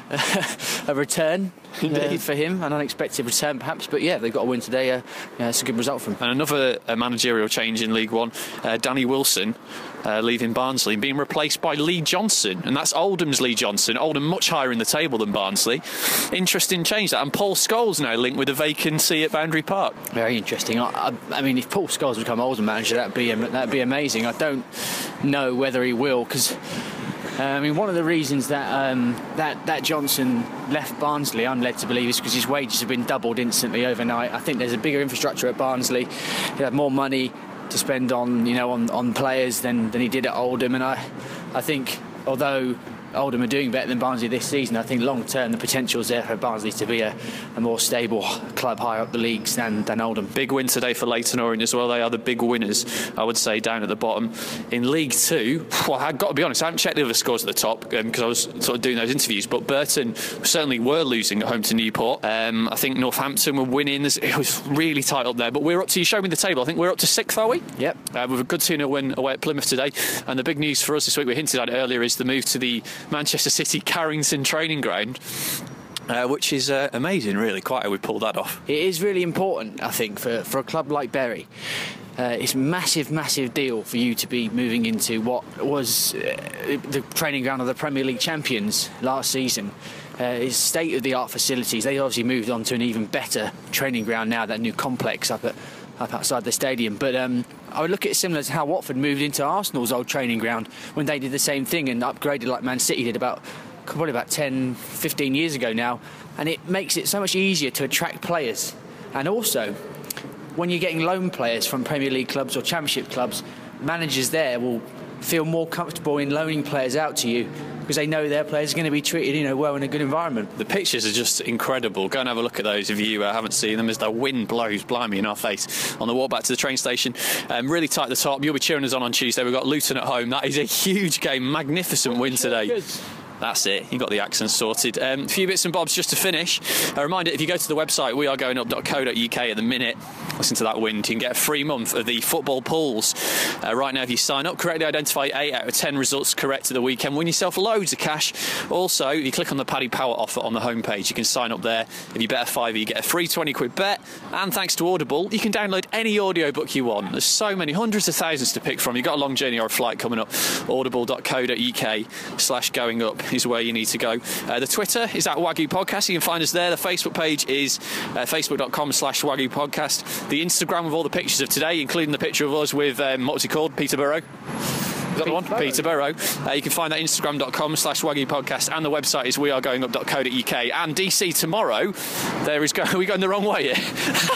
a return uh, for him, an unexpected return perhaps, but yeah, they've got a win today. Uh, yeah, it's a good result for him. And another uh, managerial change in League One, uh, Danny Wilson uh, leaving Barnsley and being replaced by Lee Johnson, and that's Oldham's Lee Johnson. Oldham much higher in the table than Barnsley. Interesting change that, and Paul Scholes now linked with a vacancy at Boundary Park. Very interesting. I, I, I mean, if Paul Scholes become Oldham manager, that'd be that'd be amazing. I don't know whether he will, because Uh, I mean, one of the reasons that um, that that Johnson left Barnsley, I'm led to believe, is because his wages have been doubled instantly overnight. I think there's a bigger infrastructure at Barnsley. He had more money to spend on, you know, on, on players than, than he did at Oldham, and I I think although Oldham are doing better than Barnsley this season, I think long term the potential is there for Barnsley to be a, a more stable club higher up the leagues than, than Oldham. Big win today for Leyton Orient as well. They are the big winners, I would say, down at the bottom. In League Two, well, I've got to be honest, I haven't checked the other scores at the top because um, I was sort of doing those interviews, but Burton certainly were losing at home to Newport. Um, I think Northampton were winning. It was really tight up there, but we're up to, you showed me the table, I think we're up to sixth, are we? Yep. Uh, with a good two nil win away at Plymouth today. And the big news for us this week, we hinted at it earlier, is the move to the Manchester City Carrington training ground, uh, which is uh, amazing, really, quite how we pulled that off. It is really important, I think, for, for a club like Bury. Uh, it's a massive, massive deal for you to be moving into what was uh, the training ground of the Premier League champions last season. Uh, it's state-of-the-art facilities. They obviously moved on to an even better training ground now, that new complex up at up outside the stadium. But um, I would look at it similar to how Watford moved into Arsenal's old training ground when they did the same thing and upgraded like Man City did about probably about ten, fifteen years ago now. And it makes it so much easier to attract players. And also, when you're getting loan players from Premier League clubs or Championship clubs, managers there will feel more comfortable in loaning players out to you because they know their players are going to be treated, you know, well in a good environment. The pictures are just incredible. Go and have a look at those if you uh, haven't seen them, as the wind blows blimey in our face on the walk back to the train station. Um, really tight at the top. You'll be cheering us on on Tuesday. We've got Luton at home. That is a huge game. Magnificent win today. That's it, you got the accent sorted. Um, a few bits and bobs just to finish. A reminder, if you go to the website we are going up dot co dot U K at the minute, listen to that wind, you can get a free month of the football pools. Uh, right now, if you sign up, correctly identify eight out of ten results correct at the weekend, win yourself loads of cash. Also, if you click on the Paddy Power offer on the homepage, you can sign up there. If you bet a fiver, you get a free twenty quid bet. And thanks to Audible, you can download any audiobook you want. There's so many, hundreds of thousands to pick from. You've got a long journey or a flight coming up. audible dot co dot U K slash going up is where you need to go. Uh, the Twitter is at Wagyu Podcast. You can find us there. The Facebook page is uh, facebook dot com slash Wagyu Podcast. The Instagram with all the pictures of today, including the picture of us with, um, what's he called? Peterborough. Is that the one? Peterborough. Uh, you can find that instagram dot com slash Wagyu Podcast, and the website is we are going up dot co dot U K. And D C tomorrow, there is go- are we going the wrong way here?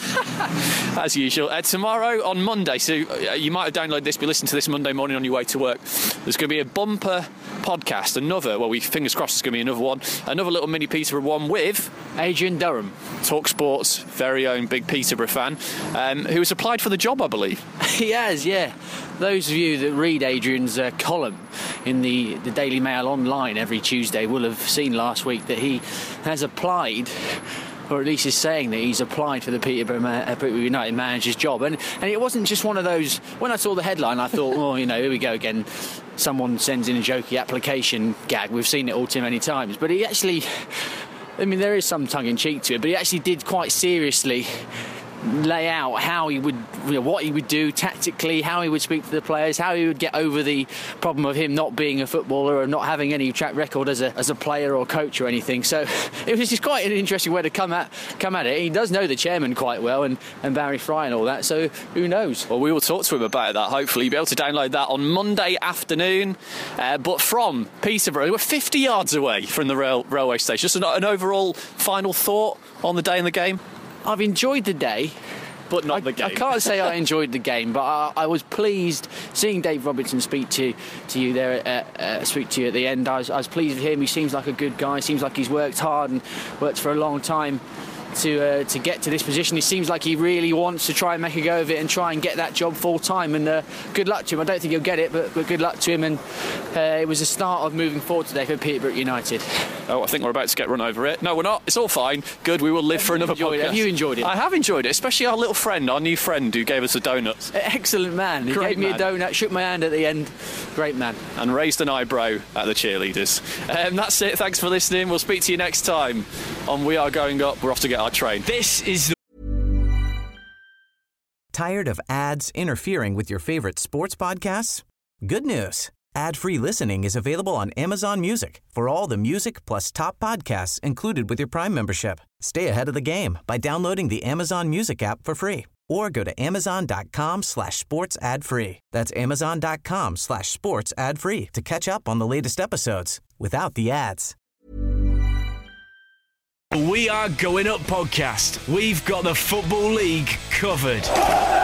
As usual. Uh, tomorrow on Monday, so uh, you might have downloaded this, but listen to this Monday morning on your way to work. There's going to be a bumper podcast, another, well, we fingers crossed there's going to be another one, another little mini Peterborough one with Adrian Durham, Talk Sports very own big Peterborough fan, um, who has applied for the job, I believe. He has, yeah. Those of you that read Adrian's uh, column in the, the Daily Mail online every Tuesday will have seen last week that he has applied, or at least is saying that he's applied for the Peterborough, uh, Peterborough United manager's job. And and it wasn't just one of those, when I saw the headline I thought, oh, you know, here we go again, someone sends in a jokey application gag. We've seen it all too many times. But he actually, I mean, there is some tongue-in-cheek to it, but he actually did quite seriously lay out how he would, you know, what he would do tactically, how he would speak to the players, how he would get over the problem of him not being a footballer and not having any track record as a as a player or coach or anything. So it was just quite an interesting way to come at come at it. He does know the chairman quite well, and, and Barry Fry and all that, so who knows? Well, we will talk to him about that, hopefully. You'll be able to download that on Monday afternoon. Uh, but from Peterborough, we're fifty yards away from the rail, railway station. Just an, an overall final thought on the day in the game? I've enjoyed the day. But not I, the game. I can't say I enjoyed the game, but I, I was pleased seeing Dave Robinson speak to to you there, uh, uh, speak to you at the end. I was, I was pleased with him. He seems like a good guy. Seems like he's worked hard and worked for a long time to uh, to get to this position. He seems like he really wants to try and make a go of it and try and get that job full time. And uh, good luck to him. I don't think he'll get it, but, but good luck to him. And uh, it was the start of moving forward today for Peterborough United. Oh, I think we're about to get run over it. No, we're not. It's all fine. Good. We will live have for another podcast. It? Have you enjoyed it? I have enjoyed it, especially our little friend, our new friend who gave us the donuts. Excellent man. He Great gave me man. a donut, shook my hand at the end. Great man. And raised an eyebrow at the cheerleaders. Um, that's it. Thanks for listening. We'll speak to you next time on We Are Going Up. We're off to get our train. This is the... Tired of ads interfering with your favorite sports podcasts? Good news. Ad-free listening is available on Amazon Music for all the music plus top podcasts included with your Prime membership. Stay ahead of the game by downloading the Amazon Music app for free or go to amazon.com slash sports ad free. That's amazon.com slash sports ad free to catch up on the latest episodes without the ads. We Are Going Up podcast. We've got the Football League covered.